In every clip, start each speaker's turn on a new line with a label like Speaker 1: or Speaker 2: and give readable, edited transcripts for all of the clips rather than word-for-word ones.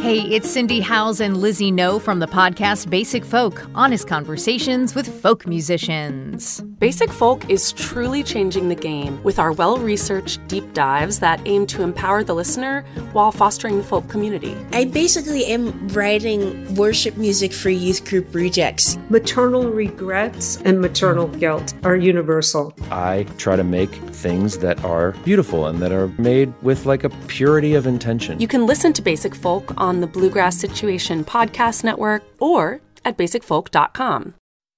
Speaker 1: Hey, it's Cindy Howes and Lizzie No from the podcast Basic Folk, honest conversations with folk musicians.
Speaker 2: Basic Folk is truly changing the game with our well-researched deep dives that aim to empower the listener while fostering the folk community.
Speaker 3: I basically am writing worship music for youth group rejects.
Speaker 4: Maternal regrets and maternal guilt are universal.
Speaker 5: I try to make things that are beautiful and that are made with like a purity of intention.
Speaker 2: You can listen to Basic Folk on the Bluegrass Situation Podcast Network or at basicfolk.com.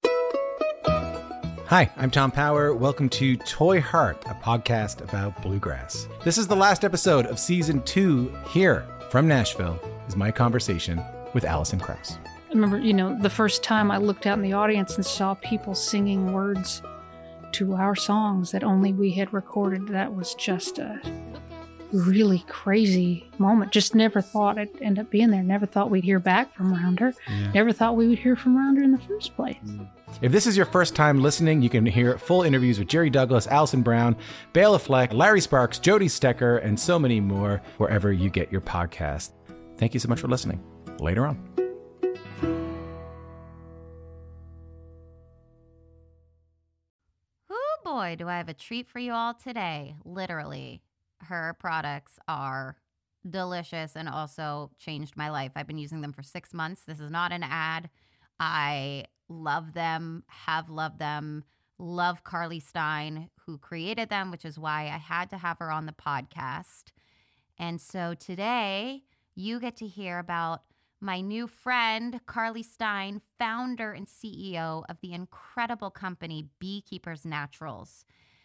Speaker 6: Hi, I'm Tom Power. Welcome to Toy Heart, a podcast about bluegrass. This is the last episode of Season 2. Here from Nashville is my conversation with Alison Krauss.
Speaker 7: I remember, the first time I looked out in the audience and saw people singing words to our songs that only we had recorded. That was just a really crazy moment. Just never thought it'd end up being there. Never thought we'd hear back from Rounder. Yeah. Never thought we would hear from Rounder in the first place.
Speaker 6: If this is your first time listening, you can hear full interviews with Jerry Douglas, Alison Brown, Bela Fleck, Larry Sparks, Jody Stecker, and so many more wherever you get your podcast. Thank you so much for listening. Later on.
Speaker 8: Oh boy, do I have a treat for you all today. Literally. Her products are delicious and also changed my life. I've been using them for 6 months. This is not an ad. I love them, have loved them, love Carly Stein, who created them, which is why I had to have her on the podcast. And so today you get to hear about my new friend, Carly Stein, founder and CEO of the incredible company Beekeepers Naturals.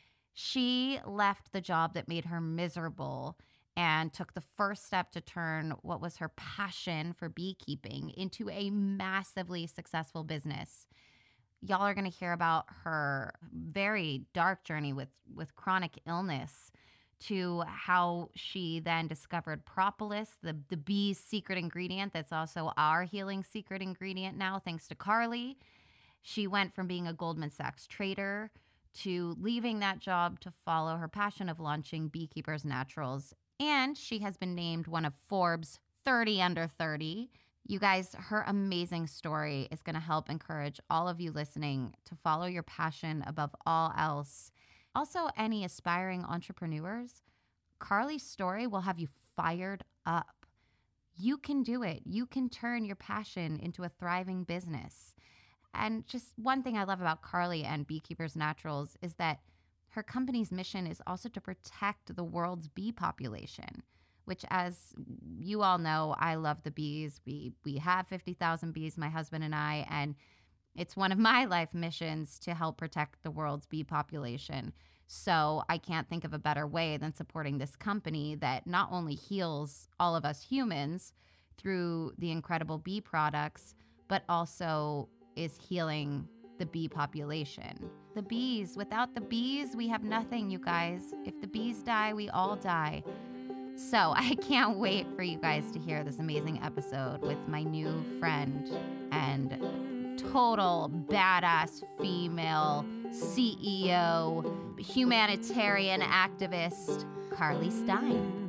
Speaker 8: She left the job that made her miserable and took the first step to turn what was her passion for beekeeping into a massively successful business. Y'all are going to hear about her very dark journey with chronic illness, to how she then discovered propolis, the bee's secret ingredient that's also our healing secret ingredient now, thanks to Carly. She went from being a Goldman Sachs trader to leaving that job to follow her passion of launching Beekeepers Naturals. And she has been named one of Forbes 30 Under 30. You guys, her amazing story is going to help encourage all of you listening to follow your passion above all else. Also, any aspiring entrepreneurs, Carly's story will have you fired up. You can do it. You can turn your passion into a thriving business. And just one thing I love about Carly and Beekeepers Naturals is that her company's mission is also to protect the world's bee population, which, as you all know, I love the bees. We have 50,000 bees, my husband and I, and it's one of my life missions to help protect the world's bee population. So I can't think of a better way than supporting this company that not only heals all of us humans through the incredible bee products, but also is healing the bee population. The bees, without the bees, we have nothing, you guys. If the bees die, we all die. So I can't wait for you guys to hear this amazing episode with my new friend and total badass female CEO, humanitarian activist, Carly Stein.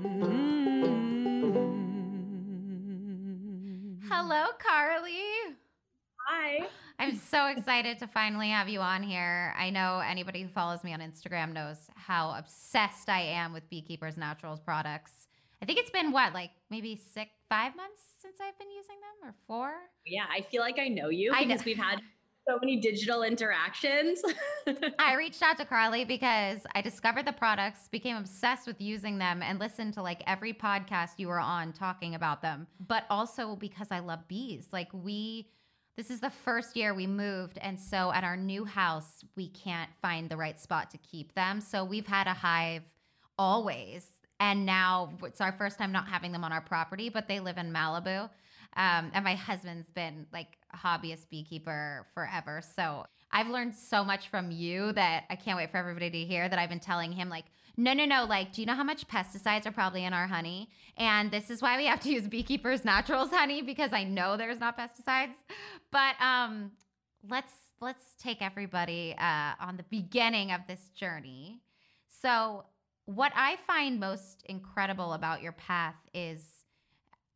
Speaker 8: Hello, Carly.
Speaker 9: Hi.
Speaker 8: I'm so excited to finally have you on here. I know anybody who follows me on Instagram knows how obsessed I am with Beekeepers Naturals products. I think it's been maybe 5 months since I've been using them, or 4?
Speaker 9: Yeah, I feel like I know you because we've had so many digital interactions.
Speaker 8: I reached out to Carly because I discovered the products, became obsessed with using them, and listened to every podcast you were on talking about them. But also because I love bees. This is the first year we moved, and so at our new house, we can't find the right spot to keep them. So we've had a hive always, and now it's our first time not having them on our property, but they live in Malibu. And my husband's been a hobbyist beekeeper forever. So I've learned so much from you that I can't wait for everybody to hear, that I've been telling him no, do you know how much pesticides are probably in our honey? And this is why we have to use Beekeepers Naturals honey, because I know there's not pesticides. But let's take everybody on the beginning of this journey. So what I find most incredible about your path is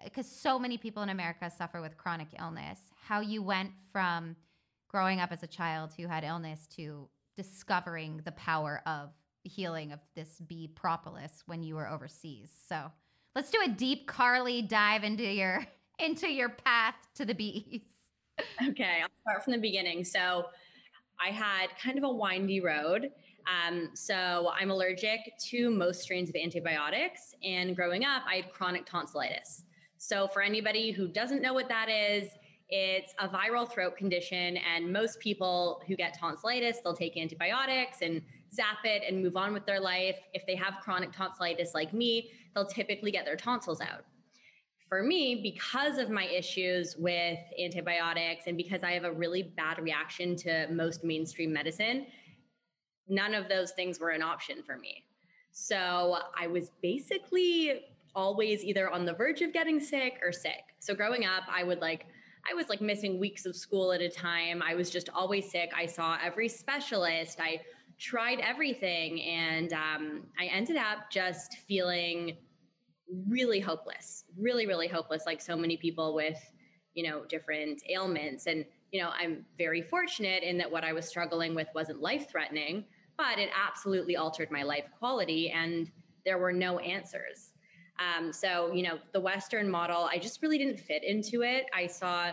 Speaker 8: because so many people in America suffer with chronic illness, how you went from growing up as a child who had illness to discovering the power of healing of this bee propolis when you were overseas. So let's do a deep Carly dive into your path to the bees.
Speaker 9: Okay, I'll start from the beginning. So I had kind of a windy road. So I'm allergic to most strains of antibiotics. And growing up, I had chronic tonsillitis. So for anybody who doesn't know what that is, it's a viral throat condition. And most people who get tonsillitis, they'll take antibiotics and zap it and move on with their life. If they have chronic tonsillitis like me, they'll typically get their tonsils out. For me, because of my issues with antibiotics and because I have a really bad reaction to most mainstream medicine, none of those things were an option for me. So I was basically always either on the verge of getting sick or sick. So growing up, I was missing weeks of school at a time. I was just always sick. I saw every specialist. I tried everything. And I ended up just feeling really hopeless, really, really hopeless, like so many people with, different ailments. And, I'm very fortunate in that what I was struggling with wasn't life-threatening, but it absolutely altered my life quality and there were no answers. So, the Western model, I just really didn't fit into it. I saw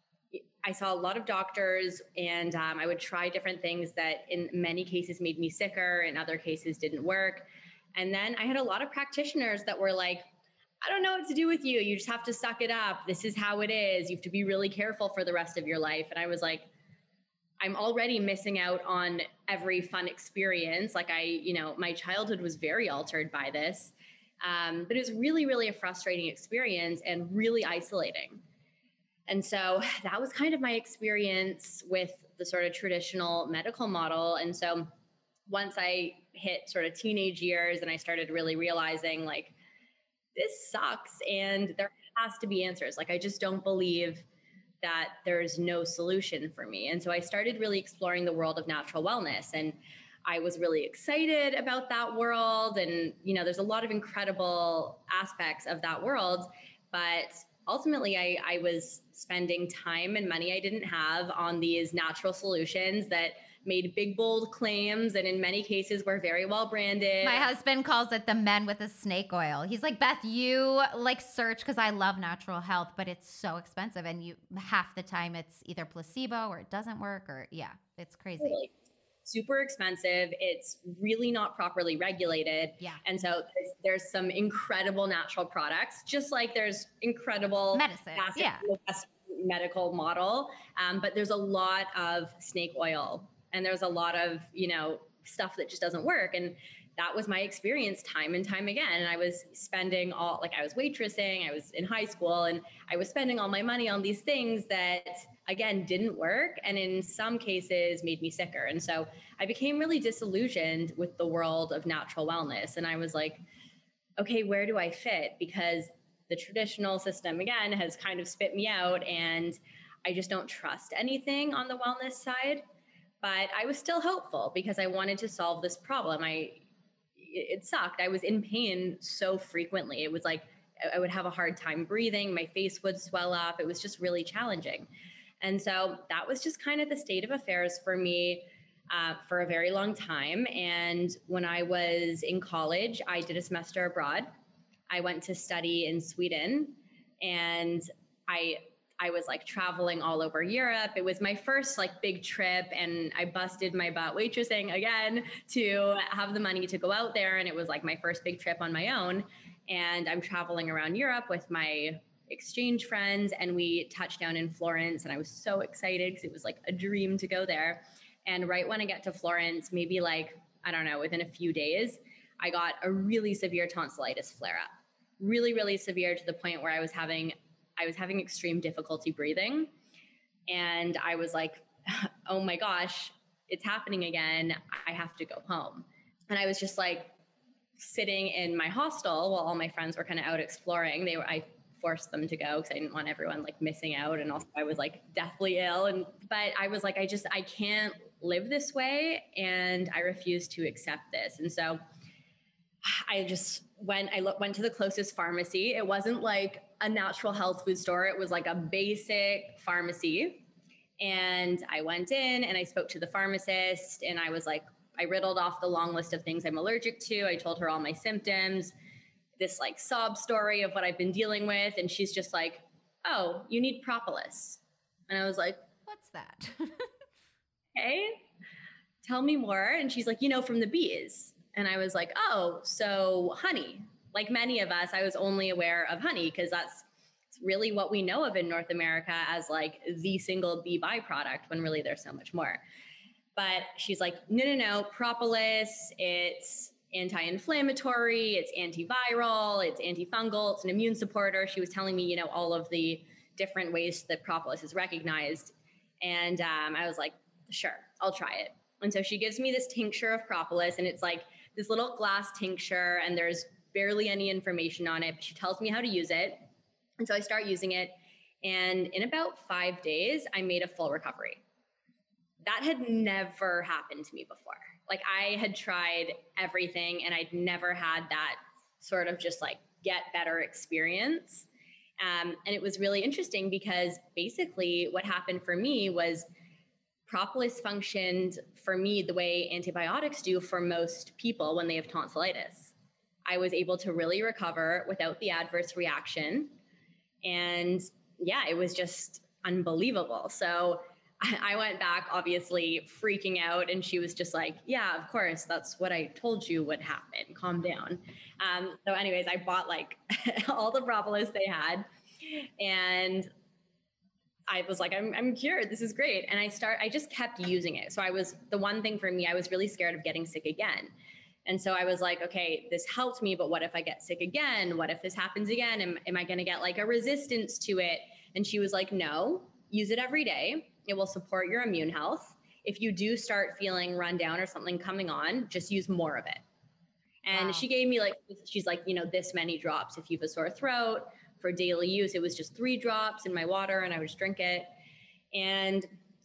Speaker 9: a lot of doctors and I would try different things that in many cases made me sicker, in other cases didn't work. And then I had a lot of practitioners that were like, I don't know what to do with you. You just have to suck it up. This is how it is. You have to be really careful for the rest of your life. And I was like, I'm already missing out on every fun experience. Like my childhood was very altered by this. But it was really, really a frustrating experience and really isolating. And so that was kind of my experience with the sort of traditional medical model. And so once I hit sort of teenage years and I started really realizing like, this sucks and there has to be answers. Like, I just don't believe that there's no solution for me. And so I started really exploring the world of natural wellness, and I was really excited about that world. And, there's a lot of incredible aspects of that world, but ultimately I was spending time and money I didn't have on these natural solutions that made big, bold claims, and in many cases were very well branded.
Speaker 8: My husband calls it the men with the snake oil. He's like, Beth, you search, because I love natural health, but it's so expensive. And half the time it's either placebo or it doesn't work, or it's crazy.
Speaker 9: Totally. Super expensive. It's really not properly regulated.
Speaker 8: Yeah.
Speaker 9: And so there's some incredible natural products, just like there's incredible
Speaker 8: medicine.
Speaker 9: Medical model. But there's a lot of snake oil. And there's a lot of, stuff that just doesn't work. And that was my experience time and time again. And I was spending I was waitressing, I was in high school, and I was spending all my money on these things that, again, didn't work. And in some cases made me sicker. And so I became really disillusioned with the world of natural wellness. And I was like, okay, where do I fit? Because the traditional system, again, has kind of spit me out, and I just don't trust anything on the wellness side. But I was still hopeful because I wanted to solve this problem. It sucked. I was in pain so frequently. It was like I would have a hard time breathing. My face would swell up. It was just really challenging. And so that was just kind of the state of affairs for me for a very long time. And when I was in college, I did a semester abroad. I went to study in Sweden, and I was traveling all over Europe. It was my first big trip, and I busted my butt waitressing again to have the money to go out there. And it was my first big trip on my own. And I'm traveling around Europe with my exchange friends, and we touched down in Florence, and I was so excited because it was a dream to go there. And right when I get to Florence, maybe within a few days, I got a really severe tonsillitis flare up, really, really severe, to the point where I was having extreme difficulty breathing. And I was like, oh my gosh, it's happening again. I have to go home. And I was just sitting in my hostel while all my friends were kind of out exploring. I forced them to go because I didn't want everyone missing out. And also I was deathly ill. But I was I can't live this way. And I refuse to accept this. And so I just went to the closest pharmacy. It wasn't a natural health food store. It was like a basic pharmacy. And I went in and I spoke to the pharmacist and I was like, I riddled off the long list of things I'm allergic to. I told her all my symptoms, this like sob story of what I've been dealing with. And she's just like, oh, you need propolis. And I was like,
Speaker 8: what's that?
Speaker 9: Okay, tell me more. And she's like, from the bees. And I was like, oh, so honey. Like many of us, I was only aware of honey because that's really what we know of in North America as like the single bee byproduct, when really there's so much more. But she's like, no, propolis, it's anti-inflammatory, it's antiviral, it's antifungal, it's an immune supporter. She was telling me, all of the different ways that propolis is recognized. And I was like, sure, I'll try it. And so she gives me this tincture of propolis, and it's like this little glass tincture, and there's barely any information on it, but she tells me how to use it. And so I start using it. And in about 5 days, I made a full recovery. That had never happened to me before. Like I had tried everything and I'd never had that sort of just like get better experience. And it was really interesting because basically what happened for me was propolis functioned for me the way antibiotics do for most people when they have tonsillitis. I was able to really recover without the adverse reaction. And yeah, it was just unbelievable. So I went back obviously freaking out, and she was just like, yeah, of course, that's what I told you would happen. Calm down. So anyways, I bought like all the propolis they had, and I was like, I'm cured. This is great. And I just kept using it. So the one thing for me, I was really scared of getting sick again. And so I was like, okay, this helped me, but what if I get sick again? What if this happens again? Am I going to get like a resistance to it? And she was like, no, use it every day. It will support your immune health. If you do start feeling run down or something coming on, just use more of it. And she gave me she's like, this many drops if you have a sore throat. For daily use, it was just 3 drops in my water, and I would just drink it. And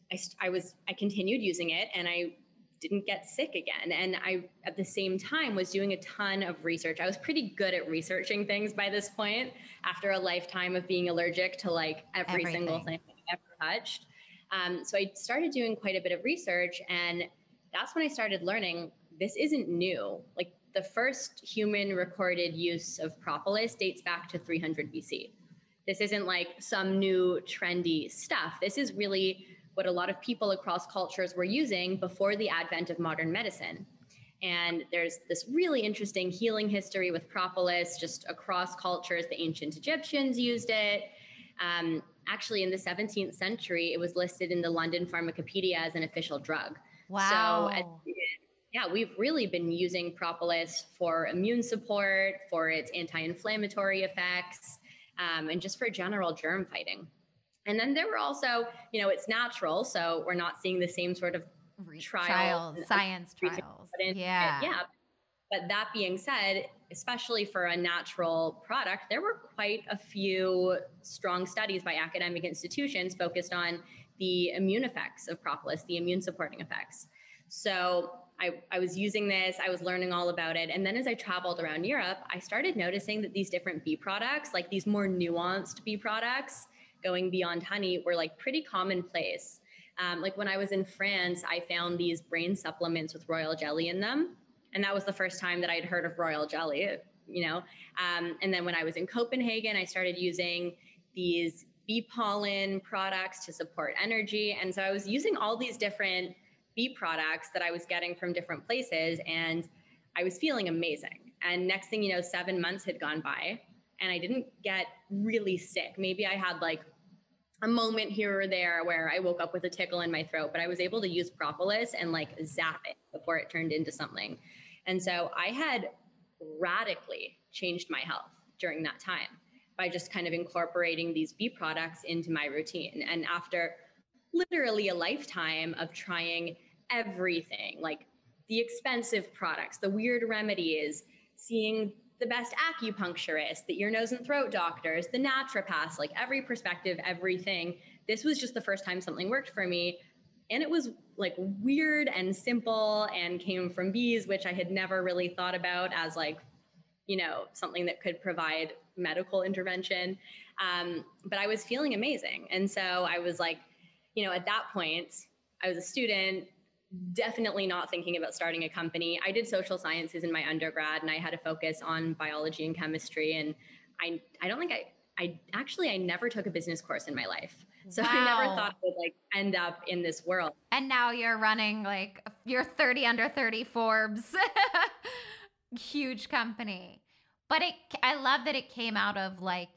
Speaker 9: I continued using it, and I didn't get sick again. And I, at the same time, was doing a ton of research. I was pretty good at researching things by this point after a lifetime of being allergic to like every single thing I've ever touched. So I started doing quite a bit of research, and that's when I started learning this isn't new. Like the first human recorded use of propolis dates back to 300 BC. This isn't like some new trendy stuff. This is really what a lot of people across cultures were using before the advent of modern medicine. And there's this really interesting healing history with propolis just across cultures. The ancient Egyptians used it. Actually, in the 17th century, it was listed in the London Pharmacopoeia as an official drug.
Speaker 8: Wow.
Speaker 9: So, we've really been using propolis for immune support, for its anti-inflammatory effects, and just for general germ fighting. And then there were also, it's natural, so we're not seeing the same sort of
Speaker 8: science trials. Yeah.
Speaker 9: But that being said, especially for a natural product, there were quite a few strong studies by academic institutions focused on the immune effects of propolis, the immune supporting effects. So I was using this, I was learning all about it. And then as I traveled around Europe, I started noticing that these different bee products, like these more nuanced bee products, going beyond honey, were like pretty commonplace. Like when I was in France, I found these brain supplements with royal jelly in them. And that was the first time that I'd heard of royal jelly, And then when I was in Copenhagen, I started using these bee pollen products to support energy. And so I was using all these different bee products that I was getting from different places, and I was feeling amazing. And next thing you know, 7 months had gone by, and I didn't get really sick. Maybe I had like a moment here or there where I woke up with a tickle in my throat, but I was able to use propolis and like zap it before it turned into something. And so I had radically changed my health during that time by just kind of incorporating these bee products into my routine. And after literally a lifetime of trying everything, like the expensive products, the weird remedies, seeing the best acupuncturists, the ear, nose, and throat doctors, the naturopaths, like every perspective, everything. This was just the first time something worked for me. And it was like weird and simple and came from bees, which I had never really thought about as like, something that could provide medical intervention. But I was feeling amazing. And so I was like, at that point, I was a student, definitely not thinking about starting a company. I did social sciences in my undergrad, and I had a focus on biology and chemistry. And I don't think I never took a business course in my life. So I never thought I would end up in this world.
Speaker 8: And now you're running your 30 under 30 Forbes huge company. But I love that it came out of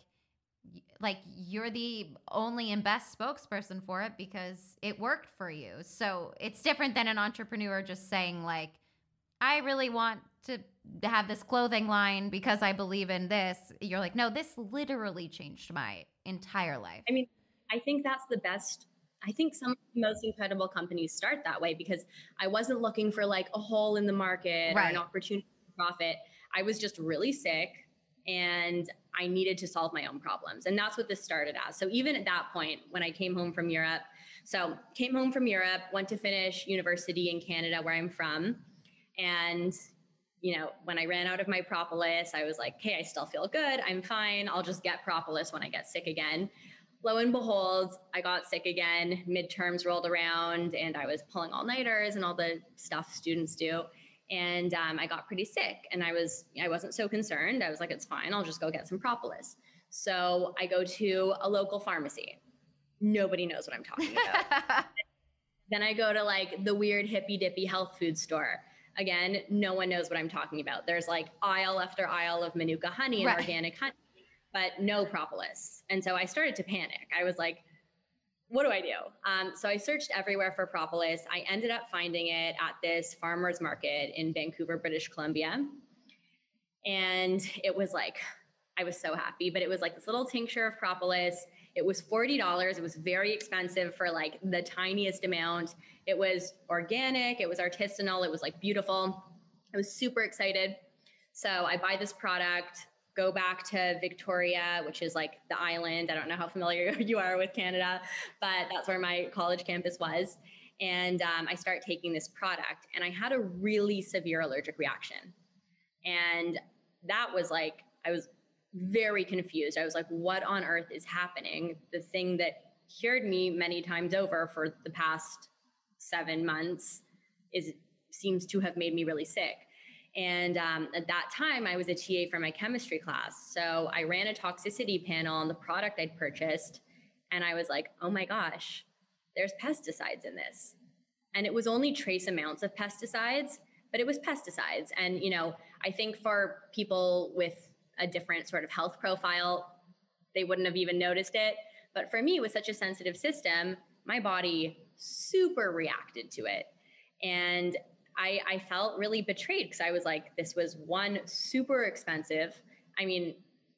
Speaker 8: you're the only and best spokesperson for it because it worked for you. So it's different than an entrepreneur just saying I really want to have this clothing line because I believe in this. You're like, no, this literally changed my entire life.
Speaker 9: I mean, I think that's the best. I think some of the most incredible companies start that way because I wasn't looking for a hole in the market or an opportunity to profit. I was just really sick and I needed to solve my own problems. And that's what this started as. So even at that point, when I came home from Europe, went to finish university in Canada where I'm from. And, when I ran out of my propolis, I was like, hey, I still feel good. I'm fine. I'll just get propolis when I get sick again. Lo and behold, I got sick again. Midterms rolled around and I was pulling all-nighters and all the stuff students do. And I got pretty sick and I wasn't so concerned. I was like, it's fine. I'll just go get some propolis. So I go to a local pharmacy. Nobody knows what I'm talking about. Then I go to the weird hippy dippy health food store. Again, no one knows what I'm talking about. There's aisle after aisle of Manuka honey and organic honey, but no propolis. And so I started to panic. I was like, what do I do? So I searched everywhere for propolis. I ended up finding it at this farmer's market in Vancouver, British Columbia. And it was I was so happy, but it was this little tincture of propolis. It was $40. It was very expensive for the tiniest amount. It was organic. It was artisanal. It was beautiful. I was super excited. So I buy this product, go back to Victoria, which is the island. I don't know how familiar you are with Canada, but that's where my college campus was. And I start taking this product and I had a really severe allergic reaction. And that was I was very confused. I was like, what on earth is happening? The thing that cured me many times over for the past 7 months seems to have made me really sick. And at that time, I was a TA for my chemistry class. So I ran a toxicity panel on the product I'd purchased. And I was like, oh my gosh, there's pesticides in this. And it was only trace amounts of pesticides, but it was pesticides. And, I think for people with a different sort of health profile, they wouldn't have even noticed it. But for me, with such a sensitive system, my body super reacted to it. And I felt really betrayed because I was like, this was one, super expensive. I mean,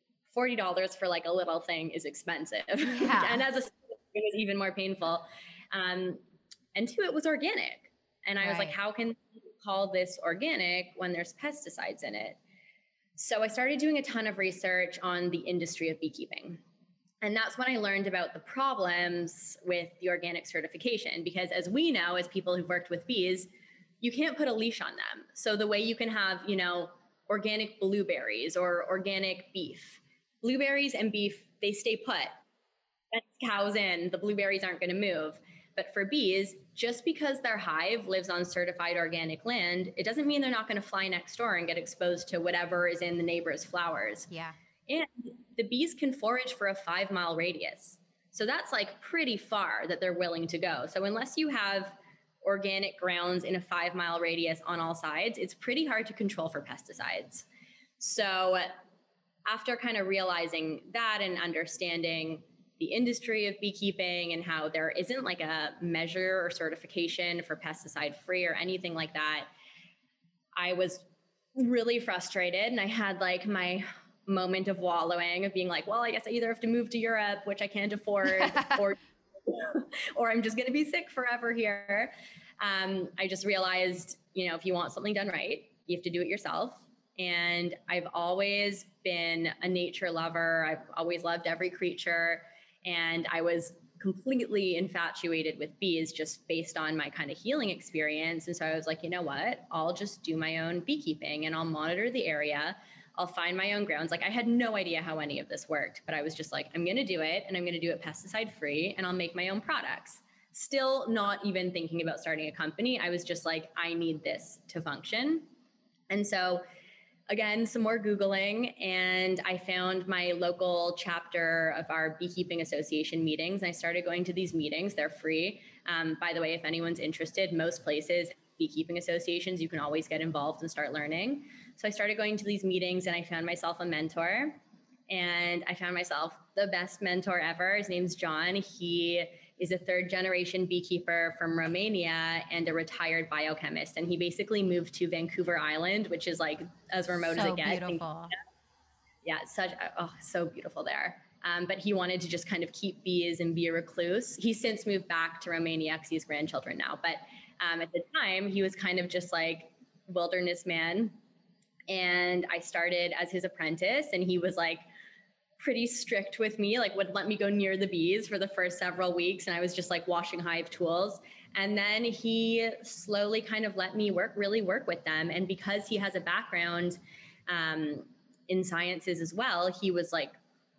Speaker 9: $40 for a little thing is expensive. Yeah. And as a student, it was even more painful. And two, it was organic. And I was like, how can you call this organic when there's pesticides in it? So I started doing a ton of research on the industry of beekeeping. And that's when I learned about the problems with the organic certification, because as we know, as people who've worked with bees, you can't put a leash on them. So the way you can have, organic blueberries or organic beef, blueberries and beef, they stay put. That's cows in, the blueberries aren't going to move. But for bees, just because their hive lives on certified organic land, it doesn't mean they're not going to fly next door and get exposed to whatever is in the neighbor's flowers. Yeah. And the bees can forage for a 5-mile radius. So that's pretty far that they're willing to go. So unless you have organic grounds in a 5-mile radius on all sides, it's pretty hard to control for pesticides. So after kind of realizing that and understanding the industry of beekeeping and how there isn't a measure or certification for pesticide free or anything like that, I was really frustrated. And I had my moment of wallowing of being well, I guess I either have to move to Europe, which I can't afford, or I'm just going to be sick forever here. I just realized, if you want something done right, you have to do it yourself. And I've always been a nature lover. I've always loved every creature. And I was completely infatuated with bees just based on my kind of healing experience. And so I was like, you know what, I'll just do my own beekeeping and I'll monitor the area. I'll find my own grounds. Like I had no idea how any of this worked, but I was just like, I'm going to do it, and I'm going to do it pesticide free, and I'll make my own products. Still not even thinking about starting a company. I was just like, I need this to function. And so again, some more Googling, and I found my local chapter of our beekeeping association meetings. And I started going to these meetings. They're free. By the way, if anyone's interested, most places, beekeeping associations, you can always get involved and start learning. So I started going to these meetings, and I found myself a mentor, and I found myself the best mentor ever. His name's John. He is a third generation beekeeper from Romania and a retired biochemist. And he basically moved to Vancouver Island, which is like as remote as it gets.
Speaker 8: Beautiful.
Speaker 9: Yeah, so beautiful there. But he wanted to just kind of keep bees and be a recluse. He's since moved back to Romania because he has grandchildren now. But at the time, he was kind of just like wilderness man. And I started as his apprentice, and he was like pretty strict with me, like would let me go near the bees for the first several weeks. And I was just like washing hive tools. And then he slowly kind of let me really work with them. And because he has a background in sciences as well, he was like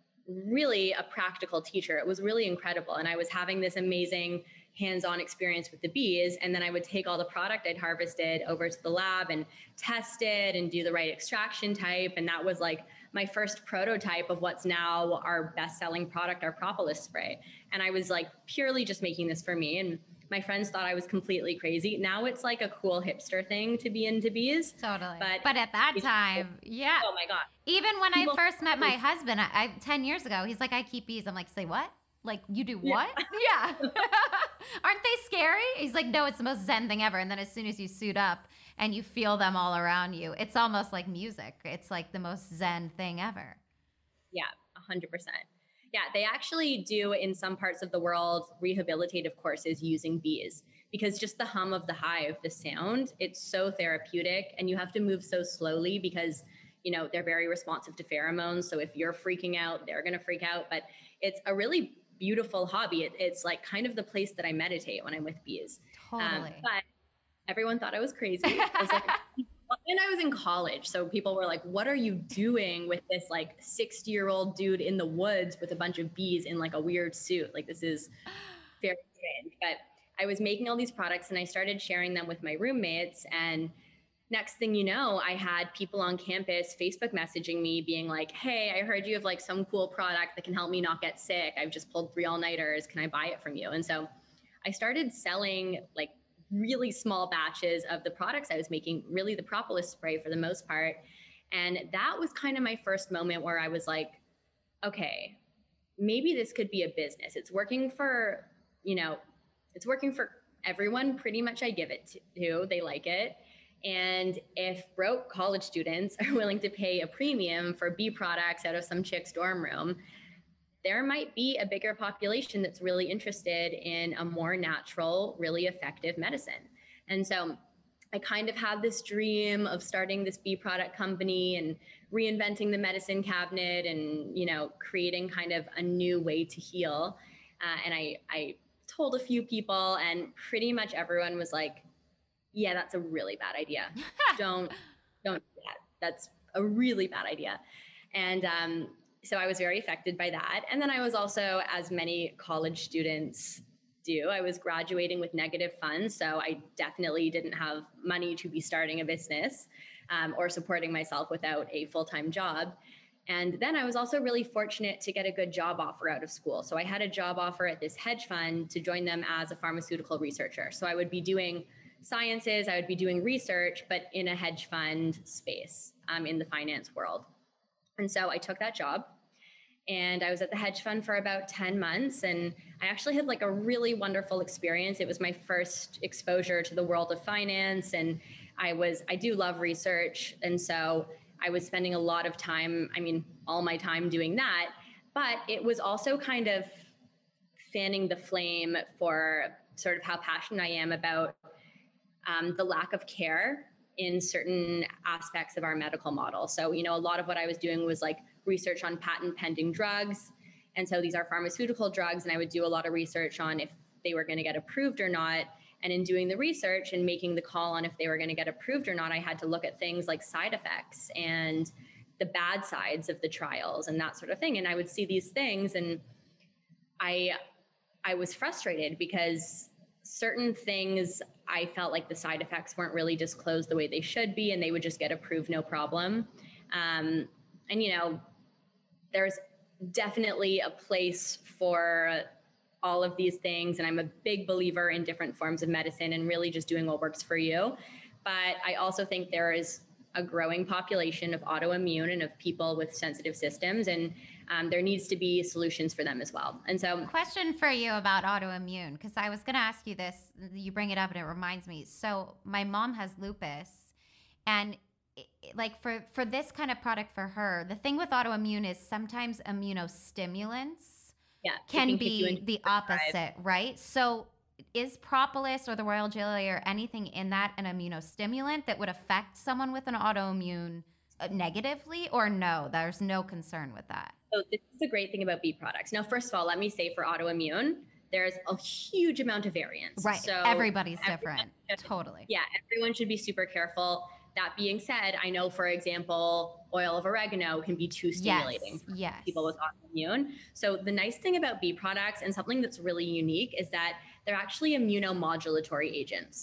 Speaker 9: really a practical teacher. It was really incredible. And I was having this amazing hands-on experience with the bees. And then I would take all the product I'd harvested over to the lab and test it and do the right extraction type. And that was like my first prototype of what's now our best-selling product, our propolis spray. And I was like purely just making this for me. And my friends thought I was completely crazy. Now it's like a cool hipster thing to be into bees.
Speaker 8: Totally. But at that time, yeah.
Speaker 9: Oh my God.
Speaker 8: Even when I first met my husband, 10 years ago, he's like, I keep bees. I'm like, say what? Like, you do what? Yeah. Aren't they scary? He's like, no, it's the most zen thing ever. And then as soon as you suit up and you feel them all around you, it's almost like music. It's like the most zen thing ever.
Speaker 9: Yeah, 100%. Yeah, they actually do in some parts of the world rehabilitative courses using bees, because just the hum of the hive, the sound, it's so therapeutic, and you have to move so slowly because, you know, they're very responsive to pheromones. So if you're freaking out, they're going to freak out. But it's a really beautiful hobby. It's like kind of the place that I meditate when I'm with bees.
Speaker 8: Totally.
Speaker 9: But everyone thought I was crazy. I was like, and I was in college. So people were like, what are you doing with this like 60-year-old dude in the woods with a bunch of bees in like a weird suit? Like, this is very strange. But I was making all these products, and I started sharing them with my roommates. And next thing you know, I had people on campus Facebook messaging me being like, hey, I heard you have like some cool product that can help me not get sick. I've just pulled 3 all-nighters. Can I buy it from you? And so I started selling like really small batches of the products I was making, really the propolis spray for the most part. And that was kind of my first moment where I was like, okay, maybe this could be a business. It's working for, you know, it's working for everyone. Pretty much I give it to, they like it. And if broke college students are willing to pay a premium for bee products out of some chick's dorm room, there might be a bigger population that's really interested in a more natural, really effective medicine. And so I kind of had this dream of starting this bee product company and reinventing the medicine cabinet and, you know, creating kind of a new way to heal. And I told a few people, and pretty much everyone was like, yeah, that's a really bad idea. Don't do that. That's a really bad idea. And so I was very affected by that. And then I was also, as many college students do, I was graduating with negative funds. So I definitely didn't have money to be starting a business or supporting myself without a full-time job. And then I was also really fortunate to get a good job offer out of school. So I had a job offer at this hedge fund to join them as a pharmaceutical researcher. So I would be doing sciences, I would be doing research, but in a hedge fund space in the finance world. And so I took that job, and I was at the hedge fund for about 10 months. And I actually had like a really wonderful experience. It was my first exposure to the world of finance. And I do love research. And so I was spending a lot of time, all my time doing that. But it was also kind of fanning the flame for sort of how passionate I am about the lack of care in certain aspects of our medical model. So, you know, a lot of what I was doing was like research on patent pending drugs. And so these are pharmaceutical drugs, and I would do a lot of research on if they were going to get approved or not. And in doing the research and making the call on if they were going to get approved or not, I had to look at things like side effects and the bad sides of the trials and that sort of thing. And I would see these things, and I was frustrated because certain things, I felt like the side effects weren't really disclosed the way they should be, and they would just get approved no problem. And, you know, there's definitely a place for all of these things. And I'm a big believer in different forms of medicine and really just doing what works for you. But I also think there is a growing population of autoimmune and of people with sensitive systems, and there needs to be solutions for them as well. And so,
Speaker 8: question for you about autoimmune, because I was going to ask you this, you bring it up and it reminds me. So my mom has lupus, and like for this kind of product for her, the thing with autoimmune is sometimes immunostimulants can be the opposite, right? So is propolis or the royal jelly or anything in that an immunostimulant that would affect someone with an autoimmune negatively, or no, there's no concern with that?
Speaker 9: So this is the great thing about bee products. Now, first of all, let me say for autoimmune, there's a huge amount of variance.
Speaker 8: Right.
Speaker 9: So
Speaker 8: everybody's different. Totally.
Speaker 9: Yeah. Everyone should be super careful. That being said, I know, for example, oil of oregano can be too stimulating for people with autoimmune. So the nice thing about bee products, and something that's really unique, is that they're actually immunomodulatory agents.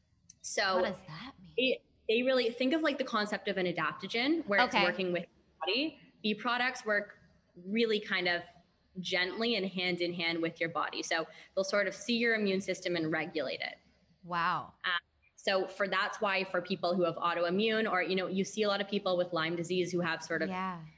Speaker 9: So
Speaker 8: what does that mean?
Speaker 9: They really think of like the concept of an adaptogen, where it's working with the body. Bee products work really kind of gently and hand in hand with your body. So they'll sort of see your immune system and regulate it.
Speaker 8: Wow.
Speaker 9: So that's why for people who have autoimmune, or, you know, you see a lot of people with Lyme disease who have sort of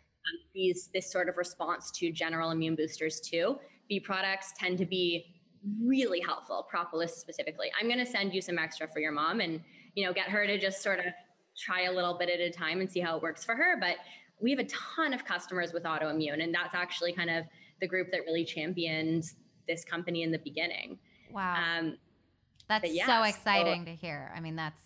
Speaker 9: this sort of response to general immune boosters too. Bee products tend to be really helpful, propolis specifically. I'm going to send you some extra for your mom, and, you know, get her to just sort of try a little bit at a time and see how it works for her. But we have a ton of customers with autoimmune, and that's actually kind of the group that really championed this company in the beginning.
Speaker 8: Wow. That's so exciting to hear. I mean, that's,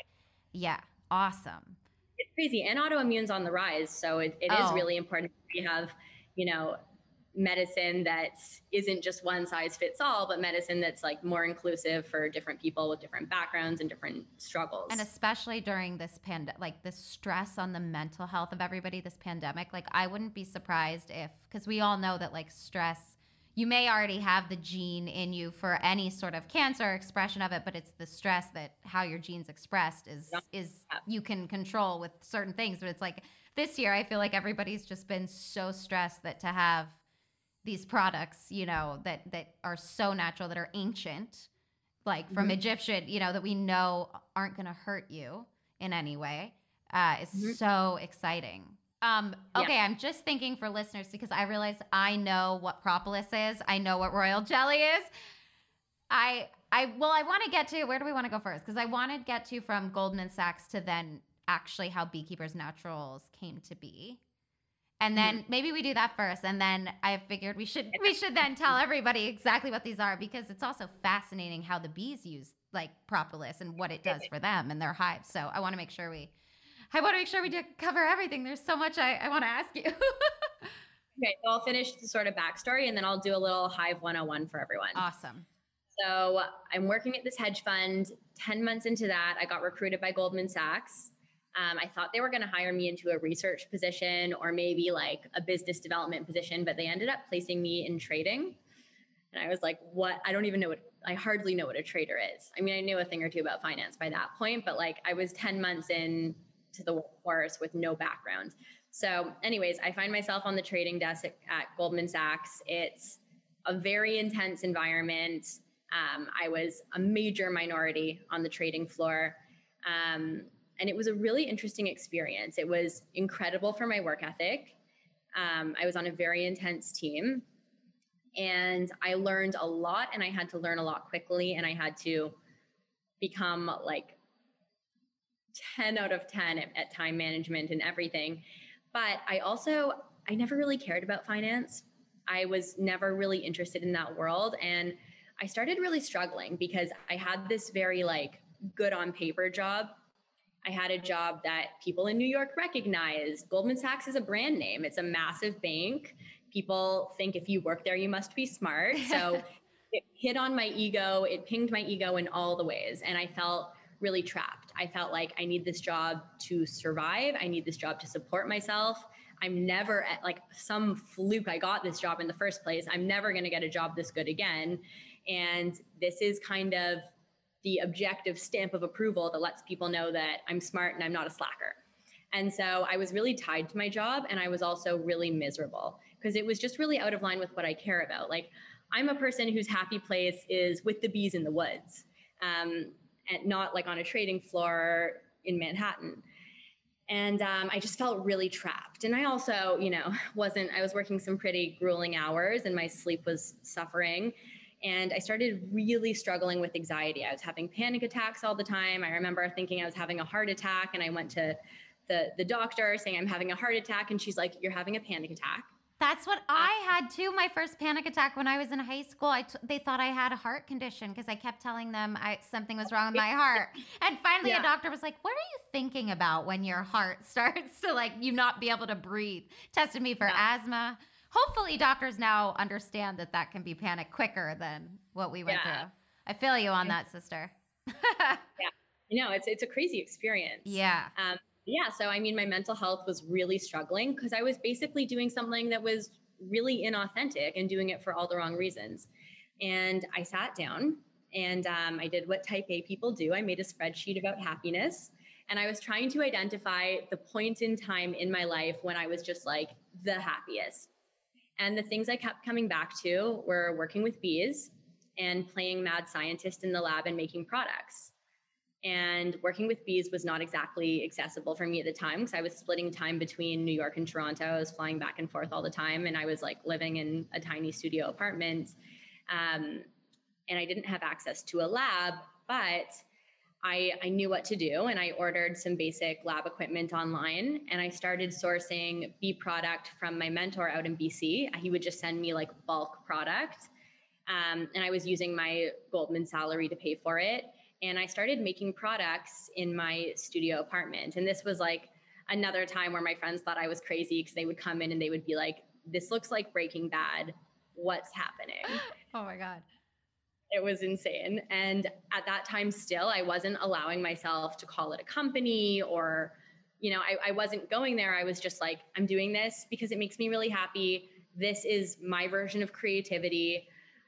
Speaker 8: awesome.
Speaker 9: It's crazy. And autoimmune's on the rise. So it is really important we have, you know, medicine that isn't just one size fits all, but medicine that's like more inclusive for different people with different backgrounds and different struggles.
Speaker 8: And especially during this like the stress on the mental health of everybody, this pandemic, like I wouldn't be surprised if, because we all know that like stress, you may already have the gene in you for any sort of cancer expression of it, but it's the stress that how your gene's expressed is you can control with certain things. But it's like this year, I feel like everybody's just been so stressed that to have these products, you know, that are so natural, that are ancient, like from Egyptian, you know, that we know aren't going to hurt you in any way, is so exciting. Okay, I'm just thinking for listeners, because I realize I know what propolis is. I know what royal jelly is. I want to get to, where do we want to go first? Because I want to get to from Goldman Sachs to then actually how Beekeepers Naturals came to be. And then maybe we do that first. And then I figured we should then tell everybody exactly what these are, because it's also fascinating how the bees use like propolis and what it does for them and their hives. So I want to make sure we do cover everything. There's so much I want to ask you.
Speaker 9: Okay, so I'll finish the sort of backstory, and then I'll do a little Hive 101 for everyone.
Speaker 8: Awesome.
Speaker 9: So I'm working at this hedge fund. 10 months into that, I got recruited by Goldman Sachs. I thought they were going to hire me into a research position or maybe like a business development position, but they ended up placing me in trading. And I was like, what? I hardly know what a trader is. I mean, I knew a thing or two about finance by that point, but like I was 10 months in to the workforce with no background. So anyways, I find myself on the trading desk at Goldman Sachs. It's a very intense environment. I was a major minority on the trading floor. And it was a really interesting experience. It was incredible for my work ethic. I was on a very intense team, and I learned a lot, and I had to learn a lot quickly, and I had to become like 10 out of 10 at time management and everything. But I never really cared about finance. I was never really interested in that world. And I started really struggling because I had this very like good on paper job. I had a job that people in New York recognize. Goldman Sachs is a brand name. It's a massive bank. People think if you work there, you must be smart. So it hit on my ego. It pinged my ego in all the ways. And I felt really trapped. I felt like I need this job to survive. I need this job to support myself. I'm never at like some fluke. I got this job in the first place. I'm never going to get a job this good again. And this is kind of the objective stamp of approval that lets people know that I'm smart and I'm not a slacker. And so I was really tied to my job, and I was also really miserable because it was just really out of line with what I care about. Like, I'm a person whose happy place is with the bees in the woods, and not like on a trading floor in Manhattan. And I just felt really trapped. And I also, I was working some pretty grueling hours, and my sleep was suffering. And I started really struggling with anxiety. I was having panic attacks all the time. I remember thinking I was having a heart attack, and I went to the doctor saying I'm having a heart attack. And she's like, you're having a panic attack.
Speaker 8: That's what I had too. My first panic attack when I was in high school, they thought I had a heart condition because I kept telling them something was wrong with my heart. And finally a doctor was like, what are you thinking about when your heart starts to like you not be able to breathe? Tested me for asthma. Hopefully doctors now understand that can be panic quicker than what we went through. I feel you on that, sister.
Speaker 9: It's a crazy experience.
Speaker 8: Yeah.
Speaker 9: So I mean, my mental health was really struggling because I was basically doing something that was really inauthentic and doing it for all the wrong reasons. And I sat down and I did what type A people do. I made a spreadsheet about happiness, and I was trying to identify the point in time in my life when I was just like the happiest. And the things I kept coming back to were working with bees and playing mad scientist in the lab and making products. And working with bees was not exactly accessible for me at the time because I was splitting time between New York and Toronto. I was flying back and forth all the time. And I was like living in a tiny studio apartment. And I didn't have access to a lab, but I knew what to do. And I ordered some basic lab equipment online, and I started sourcing bee product from my mentor out in BC. He would just send me like bulk product. And I was using my Goldman salary to pay for it. And I started making products in my studio apartment. And this was like another time where my friends thought I was crazy because they would come in and they would be like, this looks like Breaking Bad. What's happening?
Speaker 8: Oh my God.
Speaker 9: It was insane. And at that time still, I wasn't allowing myself to call it a company or, I wasn't going there. I was just like, I'm doing this because it makes me really happy. This is my version of creativity.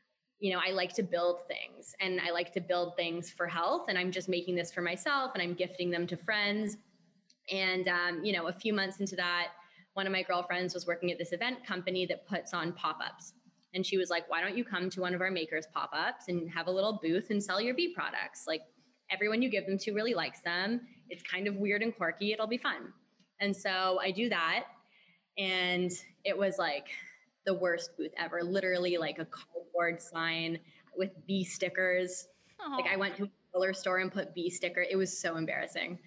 Speaker 9: I like to build things, and I like to build things for health, and I'm just making this for myself, and I'm gifting them to friends. And, a few months into that, one of my girlfriends was working at this event company that puts on pop-ups. And she was like, why don't you come to one of our makers pop-ups and have a little booth and sell your bee products? Like, everyone you give them to really likes them. It's kind of weird and quirky. It'll be fun. And so I do that. And it was like the worst booth ever, literally like a cardboard sign with bee stickers.
Speaker 8: Aww.
Speaker 9: Like, I went to a color store and put bee sticker. It was so embarrassing.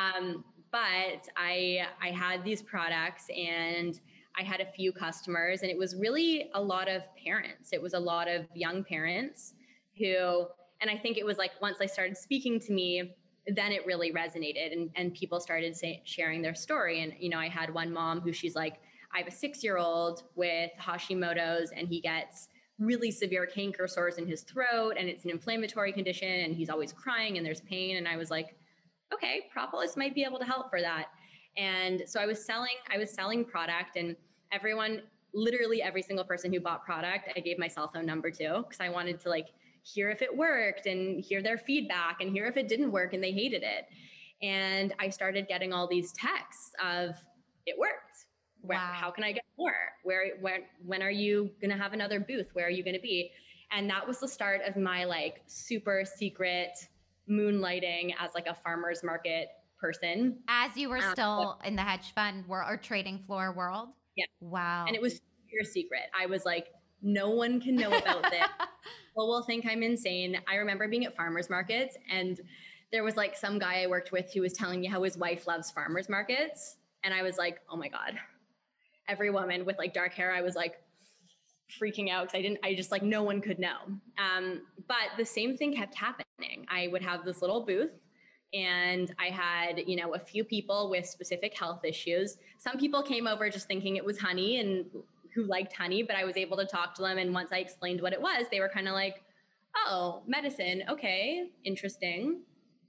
Speaker 9: But I had these products, and I had a few customers, and it was really a lot of parents. It was a lot of young parents and I think it was like, once they started speaking to me, then it really resonated, and people started sharing their story. And, I had one mom who she's like, I have a 6-year-old with Hashimoto's, and he gets really severe canker sores in his throat, and it's an inflammatory condition, and he's always crying and there's pain. And I was like, okay, propolis might be able to help for that. And so I was selling product, and literally every single person who bought product, I gave my cell phone number to, because I wanted to like hear if it worked and hear their feedback and hear if it didn't work and they hated it. And I started getting all these texts of, it worked.
Speaker 8: Wow.
Speaker 9: How can I get more? When are you going to have another booth? Where are you going to be? And that was the start of my like super secret moonlighting as like a farmer's market person.
Speaker 8: As you were still in the hedge fund or trading floor world?
Speaker 9: Yeah.
Speaker 8: Wow.
Speaker 9: And it was pure secret. I was like, no one can know about this. People will think I'm insane. I remember being at farmers markets, and there was like some guy I worked with who was telling me how his wife loves farmers markets. And I was like, oh my God. Every woman with like dark hair, I was like freaking out because I just like, no one could know. But the same thing kept happening. I would have this little booth, and I had, a few people with specific health issues. Some people came over just thinking it was honey and who liked honey, but I was able to talk to them. And once I explained what it was, they were kind of like, oh, medicine. Okay. Interesting.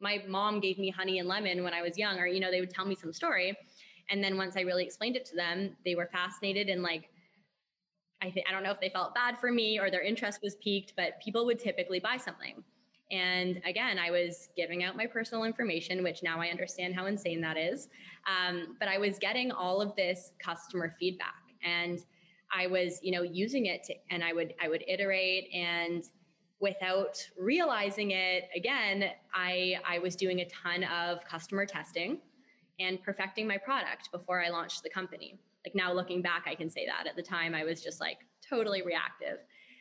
Speaker 9: my mom gave me honey and lemon when I was young, or, you know, they would tell me some story. And then once I really explained it to them, they were fascinated, and like, I don't know if they felt bad for me or their interest was piqued, but people would typically buy something. And again, I was giving out my personal information, which now I understand how insane that is. But I was getting all of this customer feedback, and I was, you know, using it and I would iterate, and without realizing it, again, I was doing a ton of customer testing and perfecting my product before I launched the company. Like, now looking back, I can say that. At the time, I was just like totally reactive.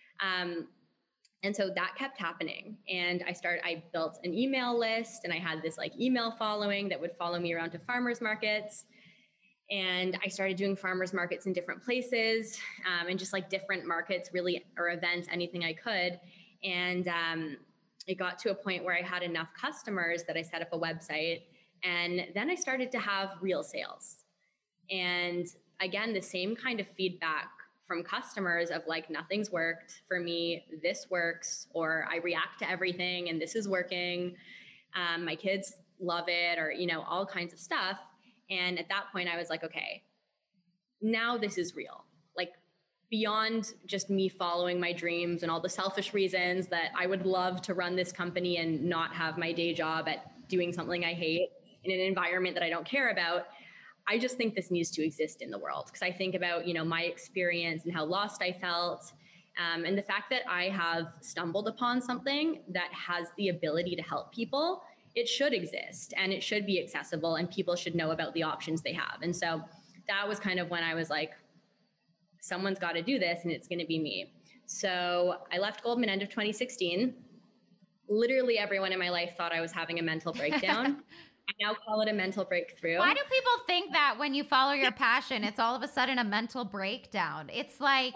Speaker 9: And so that kept happening. And I built an email list, and I had this like email following that would follow me around to farmers markets. And I started doing farmers markets in different places, and just like different markets really, or events, anything I could. And it got to a point where I had enough customers that I set up a website, and then I started to have real sales. And again, the same kind of feedback from customers of like, nothing's worked for me, this works, or I react to everything and this is working. My kids love it, or, you know, all kinds of stuff. And at that point I was like, okay, now this is real. Like, beyond just me following my dreams and all the selfish reasons that I would love to run this company and not have my day job at doing something I hate in an environment that I don't care about, I just think this needs to exist in the world. Because I think about, you know, my experience and how lost I felt, and the fact that I have stumbled upon something that has the ability to help people. It should exist, and it should be accessible, and people should know about the options they have. And so that was kind of when I was like, someone's got to do this, and it's going to be me. So I left Goldman end of 2016. Literally everyone in my life thought I was having a mental breakdown. I now call it a mental breakthrough.
Speaker 8: Why do people think that when you follow your passion, it's all of a sudden a mental breakdown? It's like,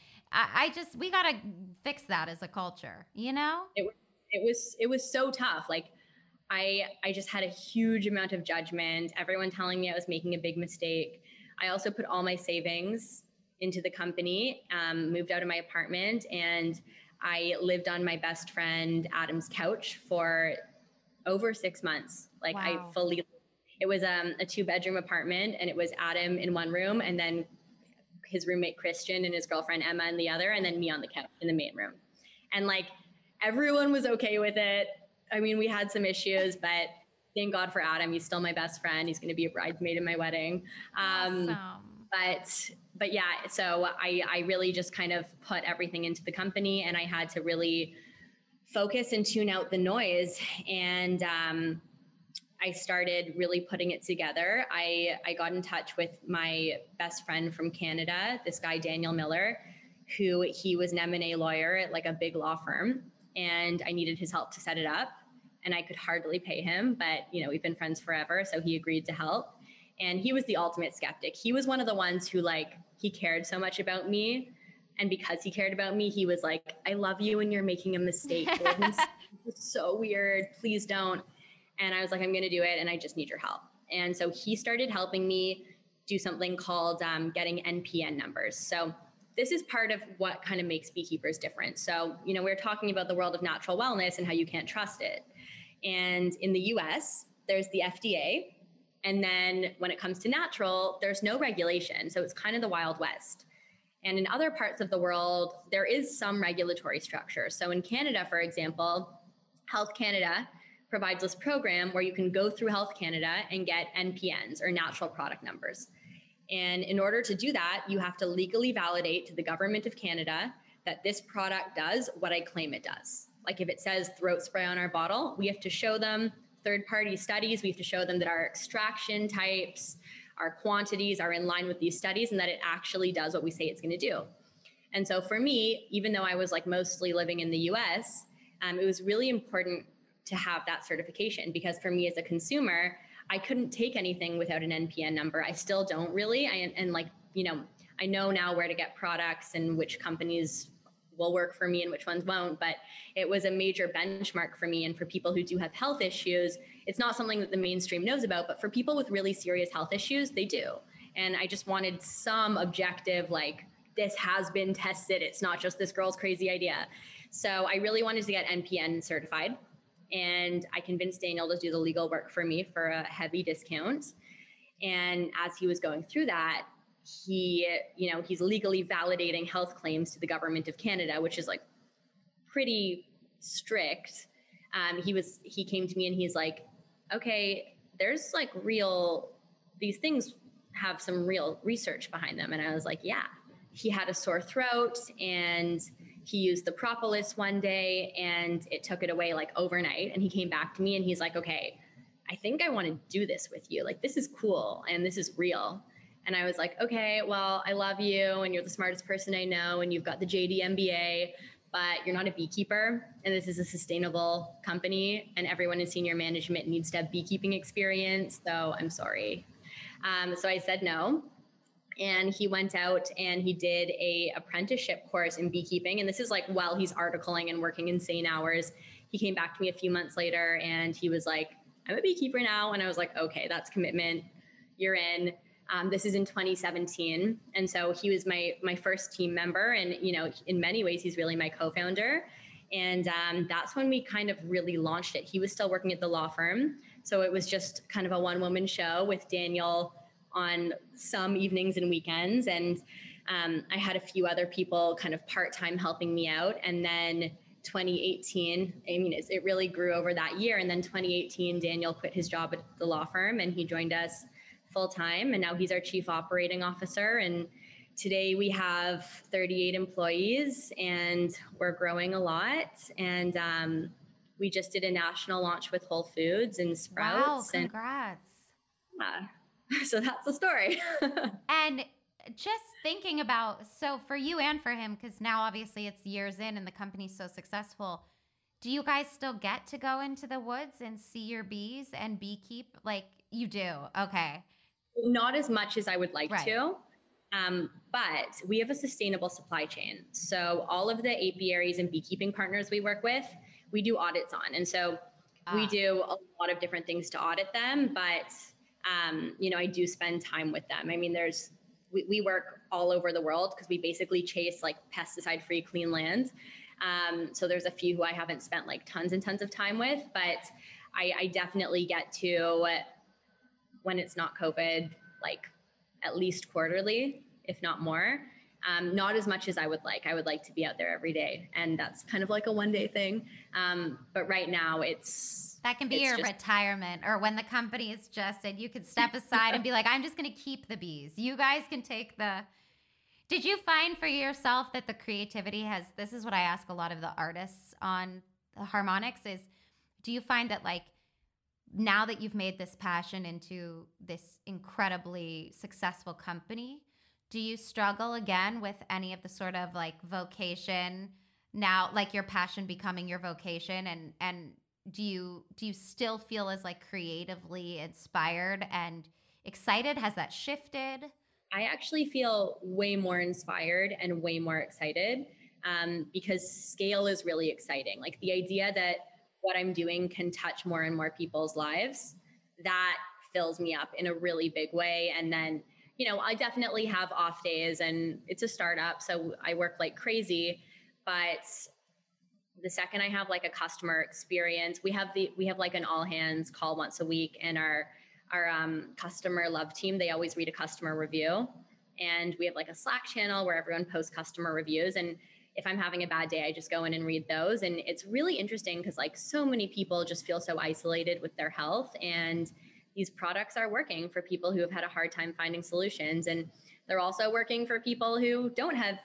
Speaker 8: we got to fix that as a culture, you know?
Speaker 9: It was so tough. Like, I just had a huge amount of judgment, everyone telling me I was making a big mistake. I also put all my savings into the company, moved out of my apartment, and I lived on my best friend Adam's couch for over 6 months. Like, wow. It was a 2-bedroom apartment, and it was Adam in one room, and then his roommate Christian and his girlfriend Emma in the other, and then me on the couch in the main room. And like, everyone was okay with it. I mean, we had some issues, but thank God for Adam. He's still my best friend. He's going to be a bridesmaid in my wedding.
Speaker 8: Awesome.
Speaker 9: But yeah, so I really just kind of put everything into the company, and I had to really focus and tune out the noise. And I started really putting it together. I got in touch with my best friend from Canada, this guy, Daniel Miller, he was an M&A lawyer at like a big law firm, and I needed his help to set it up. And I could hardly pay him, but you know, we've been friends forever. So he agreed to help. And he was the ultimate skeptic. He was one of the ones who, like, he cared so much about me. And because he cared about me, he was like, I love you and you're making a mistake. It's so weird. Please don't. And I was like, I'm going to do it. And I just need your help. And so he started helping me do something called getting NPN numbers. So this is part of what kind of makes beekeepers different. So, you know, we're talking about the world of natural wellness and how you can't trust it. And in the US, there's the FDA. And then when it comes to natural, there's no regulation. So it's kind of the Wild West. And in other parts of the world, there is some regulatory structure. So in Canada, for example, Health Canada provides this program where you can go through Health Canada and get NPNs, or natural product numbers. And in order to do that, you have to legally validate to the government of Canada that this product does what I claim it does. Like, if it says throat spray on our bottle, we have to show them third-party studies. We have to show them that our extraction types, our quantities are in line with these studies, and that it actually does what we say it's going to do. And so for me, even though I was like mostly living in the US, it was really important to have that certification, because for me as a consumer, I couldn't take anything without an NPN number. I still don't really. And like, you know, I know now where to get products and which companies will work for me and which ones won't, but it was a major benchmark for me. And for people who do have health issues, it's not something that the mainstream knows about, but for people with really serious health issues, they do. And I just wanted some objective, like, this has been tested. It's not just this girl's crazy idea. So I really wanted to get NPN certified. And I convinced Daniel to do the legal work for me for a heavy discount. And as he was going through that, he's legally validating health claims to the government of Canada, which is like pretty strict. He came to me and he's like, okay, there's like these things have some real research behind them. And I was like, yeah. He had a sore throat and he used the propolis one day and it took it away like overnight. And he came back to me and he's like, okay, I think I want to do this with you. Like, this is cool and this is real. And I was like, okay, well, I love you and you're the smartest person I know and you've got the JD MBA, but you're not a beekeeper and this is a sustainable company and everyone in senior management needs to have beekeeping experience. So I'm sorry. So I said no. And he went out and he did a apprenticeship course in beekeeping. And this is like while he's articling and working insane hours. He came back to me a few months later and he was like, I'm a beekeeper now. And I was like, okay, that's commitment. You're in. This is in 2017. And so he was my first team member. And, in many ways, he's really my co-founder. And that's when we kind of really launched it. He was still working at the law firm. So it was just kind of a one-woman show with Daniel on some evenings and weekends. And I had a few other people kind of part-time helping me out. And then 2018, it really grew over that year. And then 2018, Daniel quit his job at the law firm and he joined us full-time. And now he's our chief operating officer. And today we have 38 employees and we're growing a lot. And we just did a national launch with Whole Foods and Sprouts.
Speaker 8: Wow, congrats.
Speaker 9: So that's the story.
Speaker 8: And just thinking about, so for you and for him, because now obviously it's years in and the company's so successful, do you guys still get to go into the woods and see your bees and beekeep? Like you do? Okay.
Speaker 9: Not as much as I would like to. But we have a sustainable supply chain. So all of the apiaries and beekeeping partners we work with, we do audits on. And so we do a lot of different things to audit them, but I do spend time with them. I mean, we work all over the world because we basically chase like pesticide-free clean land. So there's a few who I haven't spent like tons and tons of time with, but I definitely get to, when it's not COVID, like at least quarterly, if not more. Not as much as I would like. I would like to be out there every day. And that's kind of like a one-day thing. But right now
Speaker 8: that can be your retirement, or when the company is just, and you could step aside and be like, I'm just going to keep the bees. You guys can take did you find for yourself that the creativity this is what I ask a lot of the artists on the Harmonics is, do you find that like, now that you've made this passion into this incredibly successful company, do you struggle again with any of the sort of like vocation now, like your passion becoming your vocation, and do you still feel as like creatively inspired and excited? Has that shifted?
Speaker 9: I actually feel way more inspired and way more excited because scale is really exciting. Like the idea that what I'm doing can touch more and more people's lives, that fills me up in a really big way. And then, I definitely have off days and it's a startup, so I work like crazy, but the second I have like a customer experience, we have like an all hands call once a week, and our customer love team, they always read a customer review, and we have like a Slack channel where everyone posts customer reviews. And if I'm having a bad day, I just go in and read those. And it's really interesting because like so many people just feel so isolated with their health, and these products are working for people who have had a hard time finding solutions. And they're also working for people who don't have,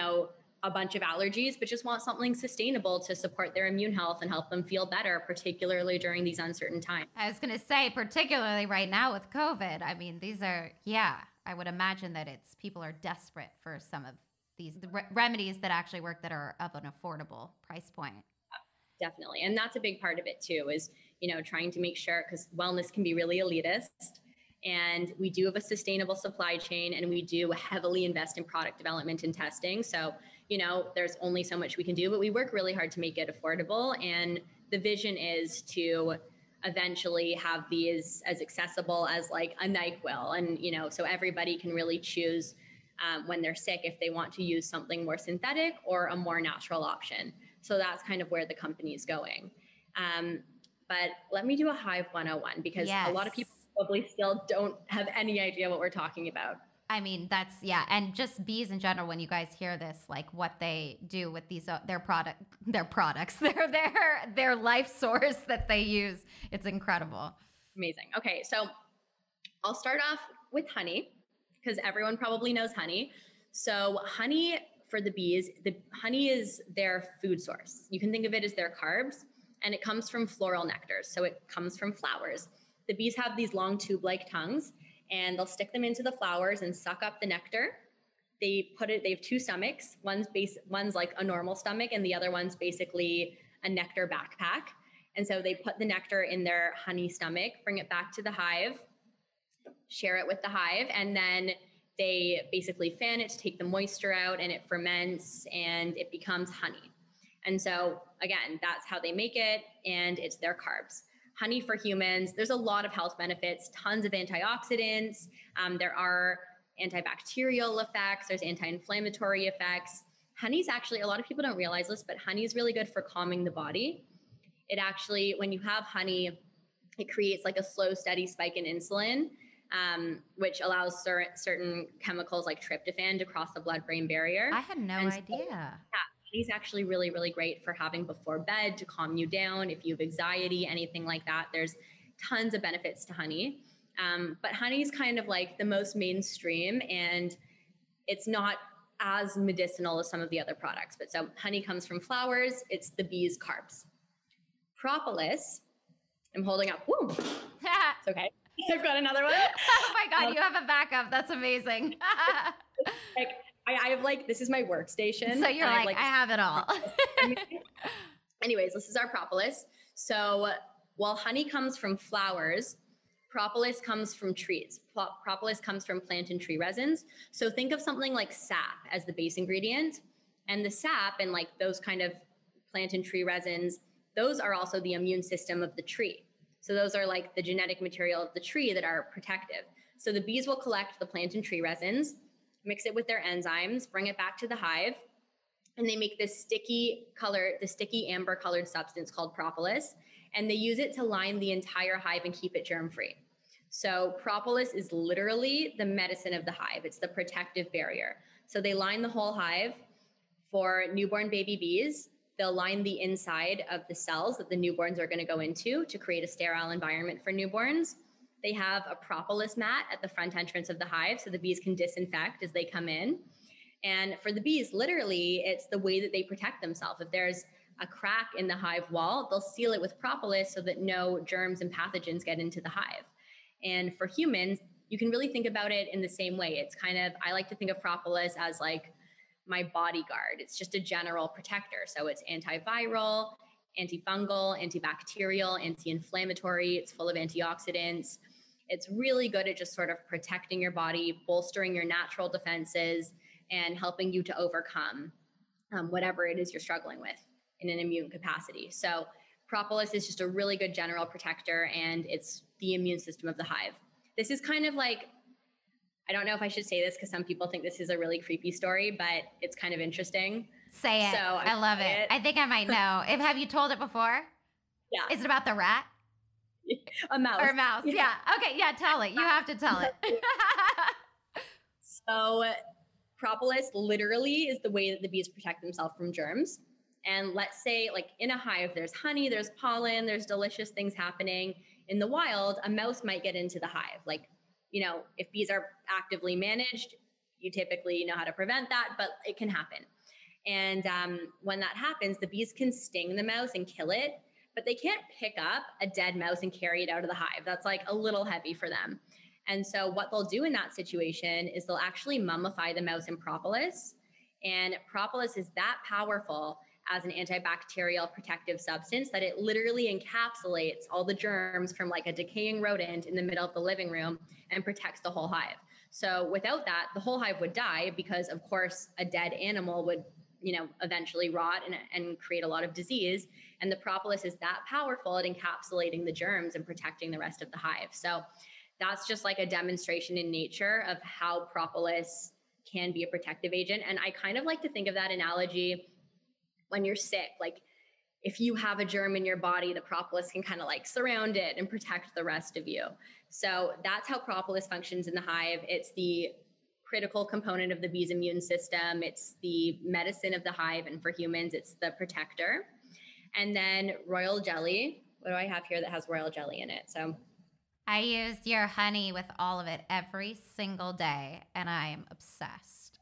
Speaker 9: a bunch of allergies, but just want something sustainable to support their immune health and help them feel better, particularly during these uncertain times.
Speaker 8: I was going to say, particularly right now with COVID, I mean, these are, I would imagine that people are desperate for some of these remedies that actually work, that are of an affordable price point.
Speaker 9: Definitely. And that's a big part of it too, is, trying to make sure, because wellness can be really elitist. And we do have a sustainable supply chain, and we do heavily invest in product development and testing. So, there's only so much we can do, but we work really hard to make it affordable. And the vision is to eventually have these as accessible as like a NyQuil. And, so everybody can really choose when they're sick if they want to use something more synthetic or a more natural option. So that's kind of where the company is going. But let me do a Hive 101 because a lot of people probably still don't have any idea what we're talking about.
Speaker 8: I mean, that's, yeah. And just bees in general, when you guys hear this, like what they do with these, their products, their life source that they use, it's incredible.
Speaker 9: Amazing. Okay. So I'll start off with honey because everyone probably knows honey. So honey for the bees, the honey is their food source. You can think of it as their carbs, and it comes from floral nectars. So it comes from flowers. The bees have these long tube-like tongues, and they'll stick them into the flowers and suck up the nectar. They have two stomachs. One's like a normal stomach, and the other one's basically a nectar backpack. And so they put the nectar in their honey stomach, bring it back to the hive, share it with the hive, and then they basically fan it to take the moisture out, and it ferments and it becomes honey. And so again, that's how they make it, and it's their carbs. Honey for humans, there's a lot of health benefits, tons of antioxidants. There are antibacterial effects, there's anti-inflammatory effects. Honey's actually, a lot of people don't realize this, but honey is really good for calming the body. It actually, when you have honey, it creates like a slow, steady spike in insulin, which allows certain chemicals like tryptophan to cross the blood-brain barrier.
Speaker 8: I had no idea.
Speaker 9: Honey's actually really, really great for having before bed to calm you down. If you have anxiety, anything like that, there's tons of benefits to honey. But honey is kind of like the most mainstream, and it's not as medicinal as some of the other products. But so honey comes from flowers. It's the bees' carbs. Propolis, I'm holding up. Woo! It's okay. I've got another one.
Speaker 8: Oh my God, you have a backup. That's amazing.
Speaker 9: Like, I have like, this is my workstation.
Speaker 8: So you're like, I have it all.
Speaker 9: Anyways, this is our propolis. So while honey comes from flowers, propolis comes from trees. Propolis comes from plant and tree resins. So think of something like sap as the base ingredient. And the sap and like those kind of plant and tree resins, those are also the immune system of the tree. So those are like the genetic material of the tree that are protective. So the bees will collect the plant and tree resins, mix it with their enzymes, bring it back to the hive, and they make this sticky amber colored substance called propolis, and they use it to line the entire hive and keep it germ-free. So propolis is literally the medicine of the hive. It's the protective barrier. So they line the whole hive. For newborn baby bees, they'll line the inside of the cells that the newborns are going to go into to create a sterile environment for newborns. They have a propolis mat at the front entrance of the hive so the bees can disinfect as they come in. And for the bees, literally, it's the way that they protect themselves. If there's a crack in the hive wall, they'll seal it with propolis so that no germs and pathogens get into the hive. And for humans, you can really think about it in the same way. It's kind of, I like to think of propolis as like my bodyguard. It's just a general protector. So it's antiviral, antifungal, antibacterial, anti-inflammatory. It's full of antioxidants. It's really good at just sort of protecting your body, bolstering your natural defenses, and helping you to overcome whatever it is you're struggling with in an immune capacity. So propolis is just a really good general protector, and it's the immune system of the hive. This is kind of like, I don't know if I should say this because some people think this is a really creepy story, but it's kind of interesting.
Speaker 8: Say it. So I love it. I think I might know. Have you told it before?
Speaker 9: Yeah.
Speaker 8: Is it about the rat?
Speaker 9: A mouse.
Speaker 8: Or a mouse. Yeah. Okay. Yeah. Tell it. You have to tell it.
Speaker 9: So propolis literally is the way that the bees protect themselves from germs. And let's say like in a hive, there's honey, there's pollen, there's delicious things happening. In the wild, a mouse might get into the hive. Like, you know, if bees are actively managed, you typically know how to prevent that, but it can happen. And when that happens, the bees can sting the mouse and kill it, but they can't pick up a dead mouse and carry it out of the hive. That's like a little heavy for them. And so what they'll do in that situation is they'll actually mummify the mouse in propolis. And propolis is that powerful as an antibacterial protective substance that it literally encapsulates all the germs from like a decaying rodent in the middle of the living room and protects the whole hive. So without that, the whole hive would die because of course a dead animal would, you know, eventually rot and create a lot of disease. And the propolis is that powerful at encapsulating the germs and protecting the rest of the hive. So that's just like a demonstration in nature of how propolis can be a protective agent. And I kind of like to think of that analogy when you're sick. Like if you have a germ in your body, the propolis can kind of like surround it and protect the rest of you. So that's how propolis functions in the hive. It's the critical component of the bee's immune system. It's the medicine of the hive. And for humans, it's the protector. And then royal jelly. What do I have here that has royal jelly in it? So
Speaker 8: I use your honey with all of it every single day, and I am obsessed.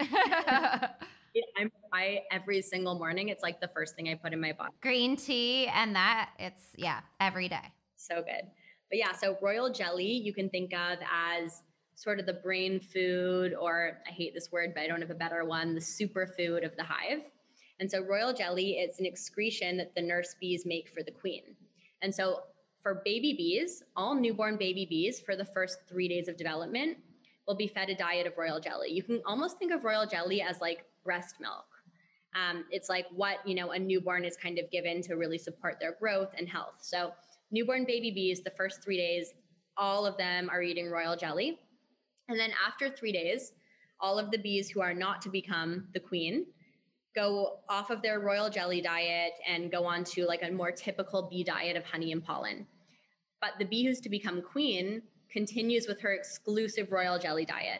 Speaker 9: I every single morning, it's like the first thing I put in my body.
Speaker 8: Green tea and that, every day.
Speaker 9: So good. But yeah, so royal jelly, you can think of as sort of the brain food, or I hate this word, but I don't have a better one, the superfood of the hive. And so royal jelly, it's an excretion that the nurse bees make for the queen. And so for baby bees, all newborn baby bees for the first 3 days of development will be fed a diet of royal jelly. You can almost think of royal jelly as like breast milk. It's like what, a newborn is kind of given to really support their growth and health. So newborn baby bees, the first 3 days, all of them are eating royal jelly. And then after 3 days, all of the bees who are not to become the queen go off of their royal jelly diet and go on to like a more typical bee diet of honey and pollen. But the bee who's to become queen continues with her exclusive royal jelly diet.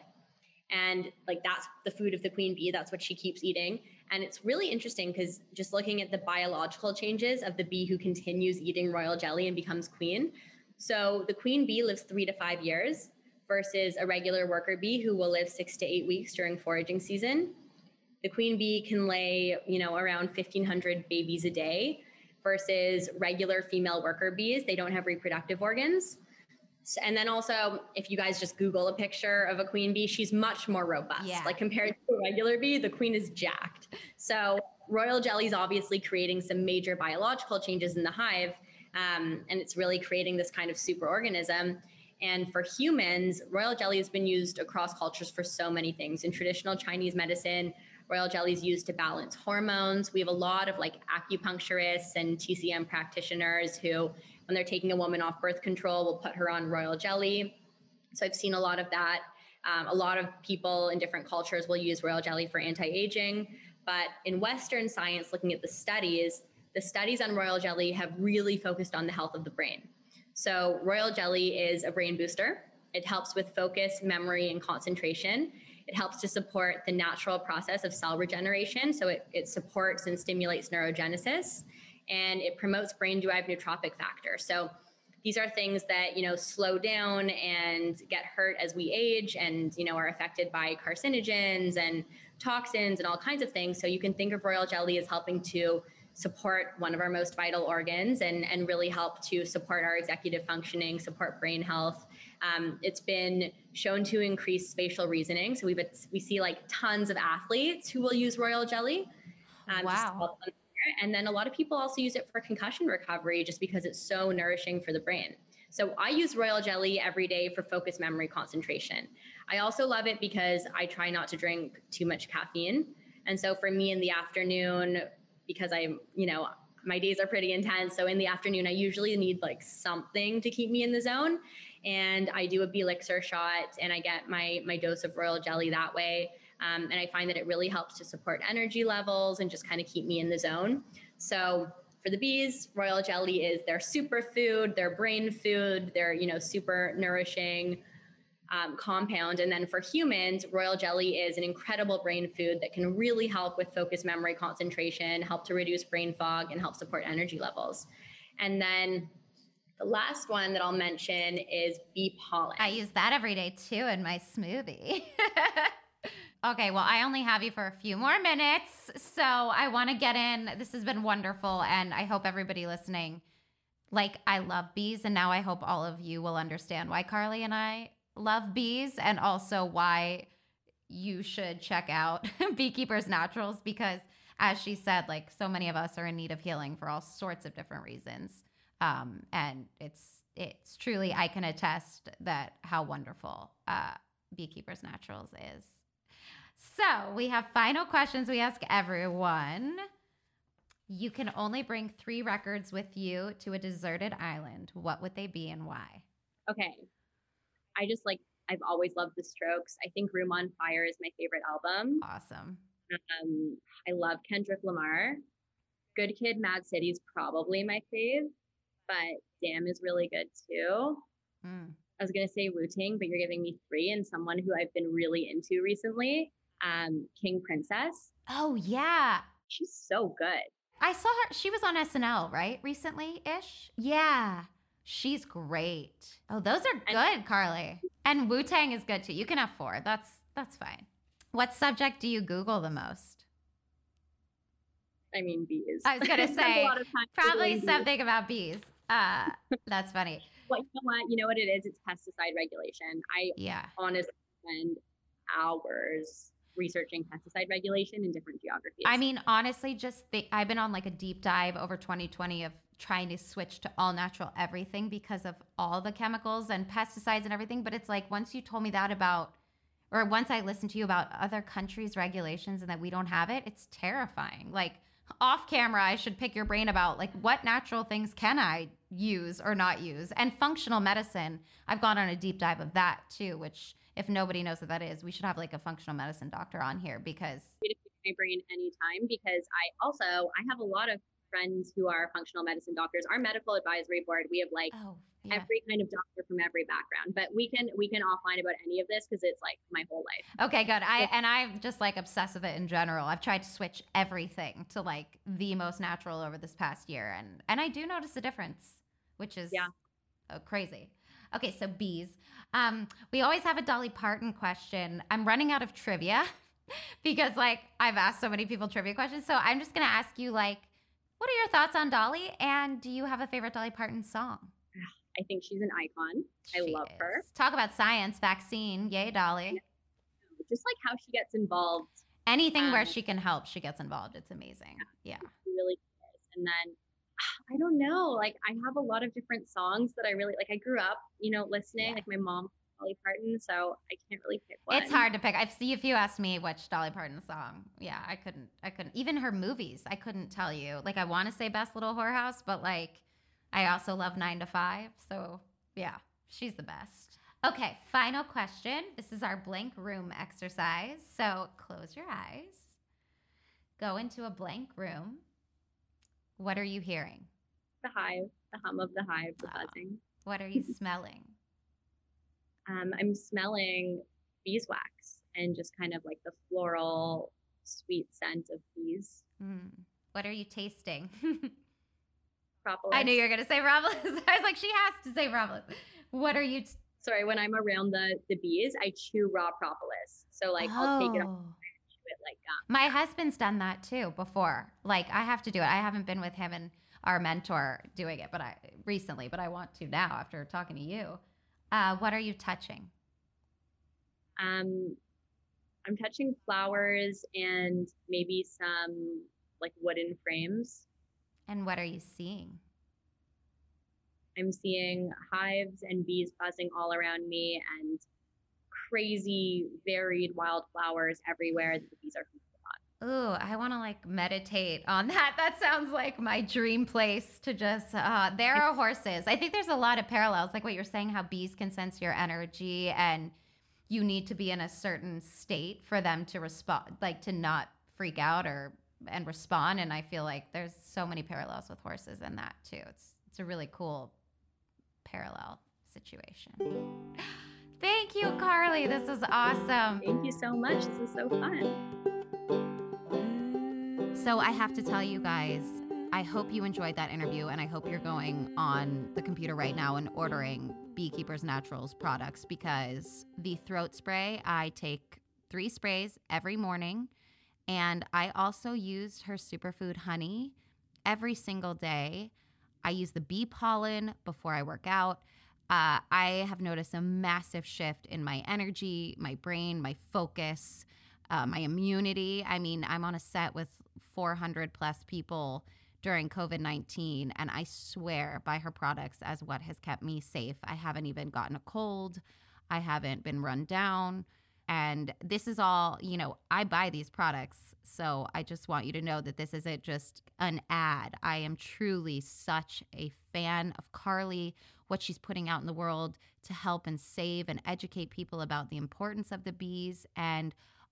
Speaker 9: And like that's the food of the queen bee. That's what she keeps eating. And it's really interesting because just looking at the biological changes of the bee who continues eating royal jelly and becomes queen. So the queen bee lives 3 to 5 years versus a regular worker bee who will live 6 to 8 weeks during foraging season. The queen bee can lay, around 1,500 babies a day versus regular female worker bees. They don't have reproductive organs. And then also, if you guys just Google a picture of a queen bee, she's much more robust.
Speaker 8: Yeah.
Speaker 9: Like compared to a regular bee, the queen is jacked. So royal jelly is obviously creating some major biological changes in the hive. And it's really creating this kind of superorganism. And for humans, royal jelly has been used across cultures for so many things. In traditional Chinese medicine, royal jelly is used to balance hormones. We have a lot of like acupuncturists and TCM practitioners who, when they're taking a woman off birth control, will put her on royal jelly. So I've seen a lot of that. A lot of people in different cultures will use royal jelly for anti-aging. But in Western science, looking at the studies on royal jelly have really focused on the health of the brain. So royal jelly is a brain booster. It helps with focus, memory, and concentration. It helps to support the natural process of cell regeneration. So it supports and stimulates neurogenesis, and it promotes brain-derived nootropic factor. So these are things that, slow down and get hurt as we age and, are affected by carcinogens and toxins and all kinds of things. So you can think of royal jelly as helping to support one of our most vital organs and really help to support our executive functioning, support brain health. It's been shown to increase spatial reasoning. So we see like tons of athletes who will use royal jelly.
Speaker 8: Wow.
Speaker 9: Just to help them. And then a lot of people also use it for concussion recovery just because it's so nourishing for the brain. So I use royal jelly every day for focus, memory, concentration. I also love it because I try not to drink too much caffeine. And so for me in the afternoon, because my days are pretty intense. So in the afternoon, I usually need like something to keep me in the zone. And I do a Belixir shot and I get my dose of royal jelly that way. And I find that it really helps to support energy levels and just kind of keep me in the zone. So for the bees, royal jelly is their superfood, their brain food, their, super nourishing compound. And then for humans, royal jelly is an incredible brain food that can really help with focus, memory, concentration, help to reduce brain fog, and help support energy levels. And then the last one that I'll mention is bee pollen.
Speaker 8: I use that every day too in my smoothie. Okay, well, I only have you for a few more minutes, so I want to get in. This has been wonderful, and I hope everybody listening, I love bees, and now I hope all of you will understand why Carly and I love bees and also why you should check out Beekeepers Naturals because, as she said, so many of us are in need of healing for all sorts of different reasons. And it's truly, I can attest that how wonderful Beekeepers Naturals is. So we have final questions we ask everyone. You can only bring 3 records with you to a deserted island. What would they be and why?
Speaker 9: Okay. I've always loved the Strokes. I think Room on Fire is my favorite album.
Speaker 8: Awesome.
Speaker 9: I love Kendrick Lamar. Good Kid, Mad City is probably my fave, but Damn is really good too. I was gonna say Wu-Tang, but you're giving me 3, and someone who I've been really into recently, King Princess.
Speaker 8: Oh yeah,
Speaker 9: she's so good.
Speaker 8: I saw her. She was on SNL, right? Recently-ish. Yeah, she's great. Oh, those are good, Carly. And Wu-Tang is good too. You can have 4. That's fine. What subject do you Google the most?
Speaker 9: I mean, bees.
Speaker 8: I was gonna say probably something about bees. That's funny.
Speaker 9: Well, you know what it is? It's pesticide regulation. I honestly spend hours researching pesticide regulation in different geographies.
Speaker 8: I mean, honestly, I've been on like a deep dive over 2020 of trying to switch to all natural everything because of all the chemicals and pesticides and everything. But it's like, once you told me that once I listened to you about other countries' regulations and that we don't have it, it's terrifying. Like, off camera, I should pick your brain about like what natural things can I use or not use. And functional medicine, I've gone on a deep dive of that too, which if nobody knows what that is, we should have like a functional medicine doctor on here because
Speaker 9: to pick my brain anytime, because I have a lot of friends who are functional medicine doctors. Our medical advisory board, we have like every kind of doctor from every background, but we can offline about any of this because it's like my whole life.
Speaker 8: Okay, good. I'm just like obsessed with it in general. I've tried to switch everything to like the most natural over this past year, and I do notice a difference, which is crazy. Okay, so bees. We always have a Dolly Parton question. I'm running out of trivia because like I've asked so many people trivia questions, so I'm just gonna ask you like, what are your thoughts on Dolly, and do you have a favorite Dolly Parton song?
Speaker 9: I think she's an icon. I love her.
Speaker 8: Talk about science, vaccine. Yay, Dolly.
Speaker 9: Just like how she gets involved.
Speaker 8: Anything where she can help, she gets involved. It's amazing. Yeah.
Speaker 9: She really is. And then, I don't know, like I have a lot of different songs that I really like. I grew up, listening, like my mom, Dolly Parton, so I can't really pick one.
Speaker 8: It's hard to pick. If you asked me which Dolly Parton song, I couldn't. Even her movies, I couldn't tell you. Like I want to say Best Little Whorehouse, but like I also love 9 to 5. So yeah, she's the best. Okay, final question. This is our blank room exercise. So close your eyes. Go into a blank room. What are you hearing?
Speaker 9: The hive, the hum of the hive, the buzzing.
Speaker 8: What are you smelling?
Speaker 9: I'm smelling beeswax and just kind of like the floral, sweet scent of bees.
Speaker 8: What are you tasting?
Speaker 9: Propolis.
Speaker 8: I knew you were going to say propolis. I was like, she has to say propolis. What are you?
Speaker 9: Sorry, when I'm around the bees, I chew raw propolis. So like I'll take it off and chew it like gum.
Speaker 8: My husband's done that too before. Like I have to do it. I haven't been with him and our mentor doing it, but I want to now after talking to you. What are you touching?
Speaker 9: I'm touching flowers and maybe some like wooden frames.
Speaker 8: And what are you seeing?
Speaker 9: I'm seeing hives and bees buzzing all around me and crazy, varied wildflowers everywhere that the bees are feeding on.
Speaker 8: Ooh, I want to like meditate on that. That sounds like my dream place to just, there are horses. I think there's a lot of parallels, like what you're saying, how bees can sense your energy and you need to be in a certain state for them to respond, like to not freak out and respond. And I feel like there's so many parallels with horses in that too. It's a really cool parallel situation. Thank you, Carly. This was awesome.
Speaker 9: Thank you so much. This was so fun.
Speaker 8: So I have to tell you guys, I hope you enjoyed that interview, and I hope you're going on the computer right now and ordering Beekeepers Naturals products, because the throat spray, I take 3 sprays every morning, and I also used her superfood honey every single day. I use the bee pollen before I work out. I have noticed a massive shift in my energy, my brain, my focus, my immunity. I mean, I'm on a set with 400 plus people during COVID-19, and I swear by her products as what has kept me safe. I haven't even gotten a cold. I haven't been run down. And this is all, I buy these products. So I just want you to know that this isn't just an ad. I am truly such a fan of Carly, what she's putting out in the world to help and save and educate people about the importance of the bees, and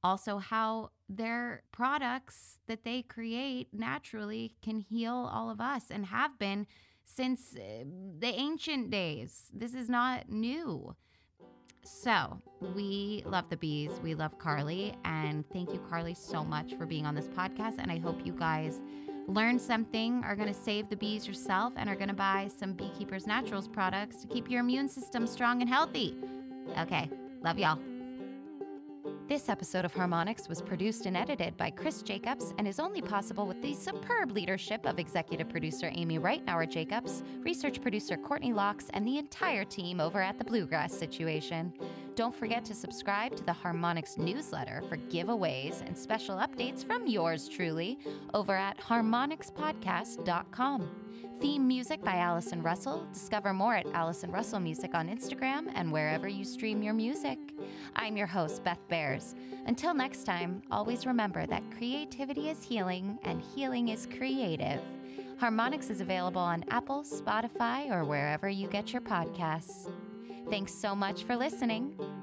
Speaker 8: also how their products that they create naturally can heal all of us and have been since the ancient days. This is not new. So we love the bees. We love Carly. And thank you, Carly, so much for being on this podcast. And I hope you guys learn something, are going to save the bees yourself, and are going to buy some Beekeepers Naturals products to keep your immune system strong and healthy. Okay, love y'all. This episode of Harmonics was produced and edited by Chris Jacobs and is only possible with the superb leadership of executive producer Amy Reitnauer Jacobs, research producer Courtney Locks, and the entire team over at The Bluegrass Situation. Don't forget to subscribe to the Harmonics newsletter for giveaways and special updates from yours truly over at harmonicspodcast.com. Theme music by Allison Russell. Discover more at Allison Russell Music on Instagram and wherever you stream your music. I'm your host, Beth Bears. Until next time, always remember that creativity is healing and healing is creative. Harmonics is available on Apple, Spotify, or wherever you get your podcasts. Thanks so much for listening.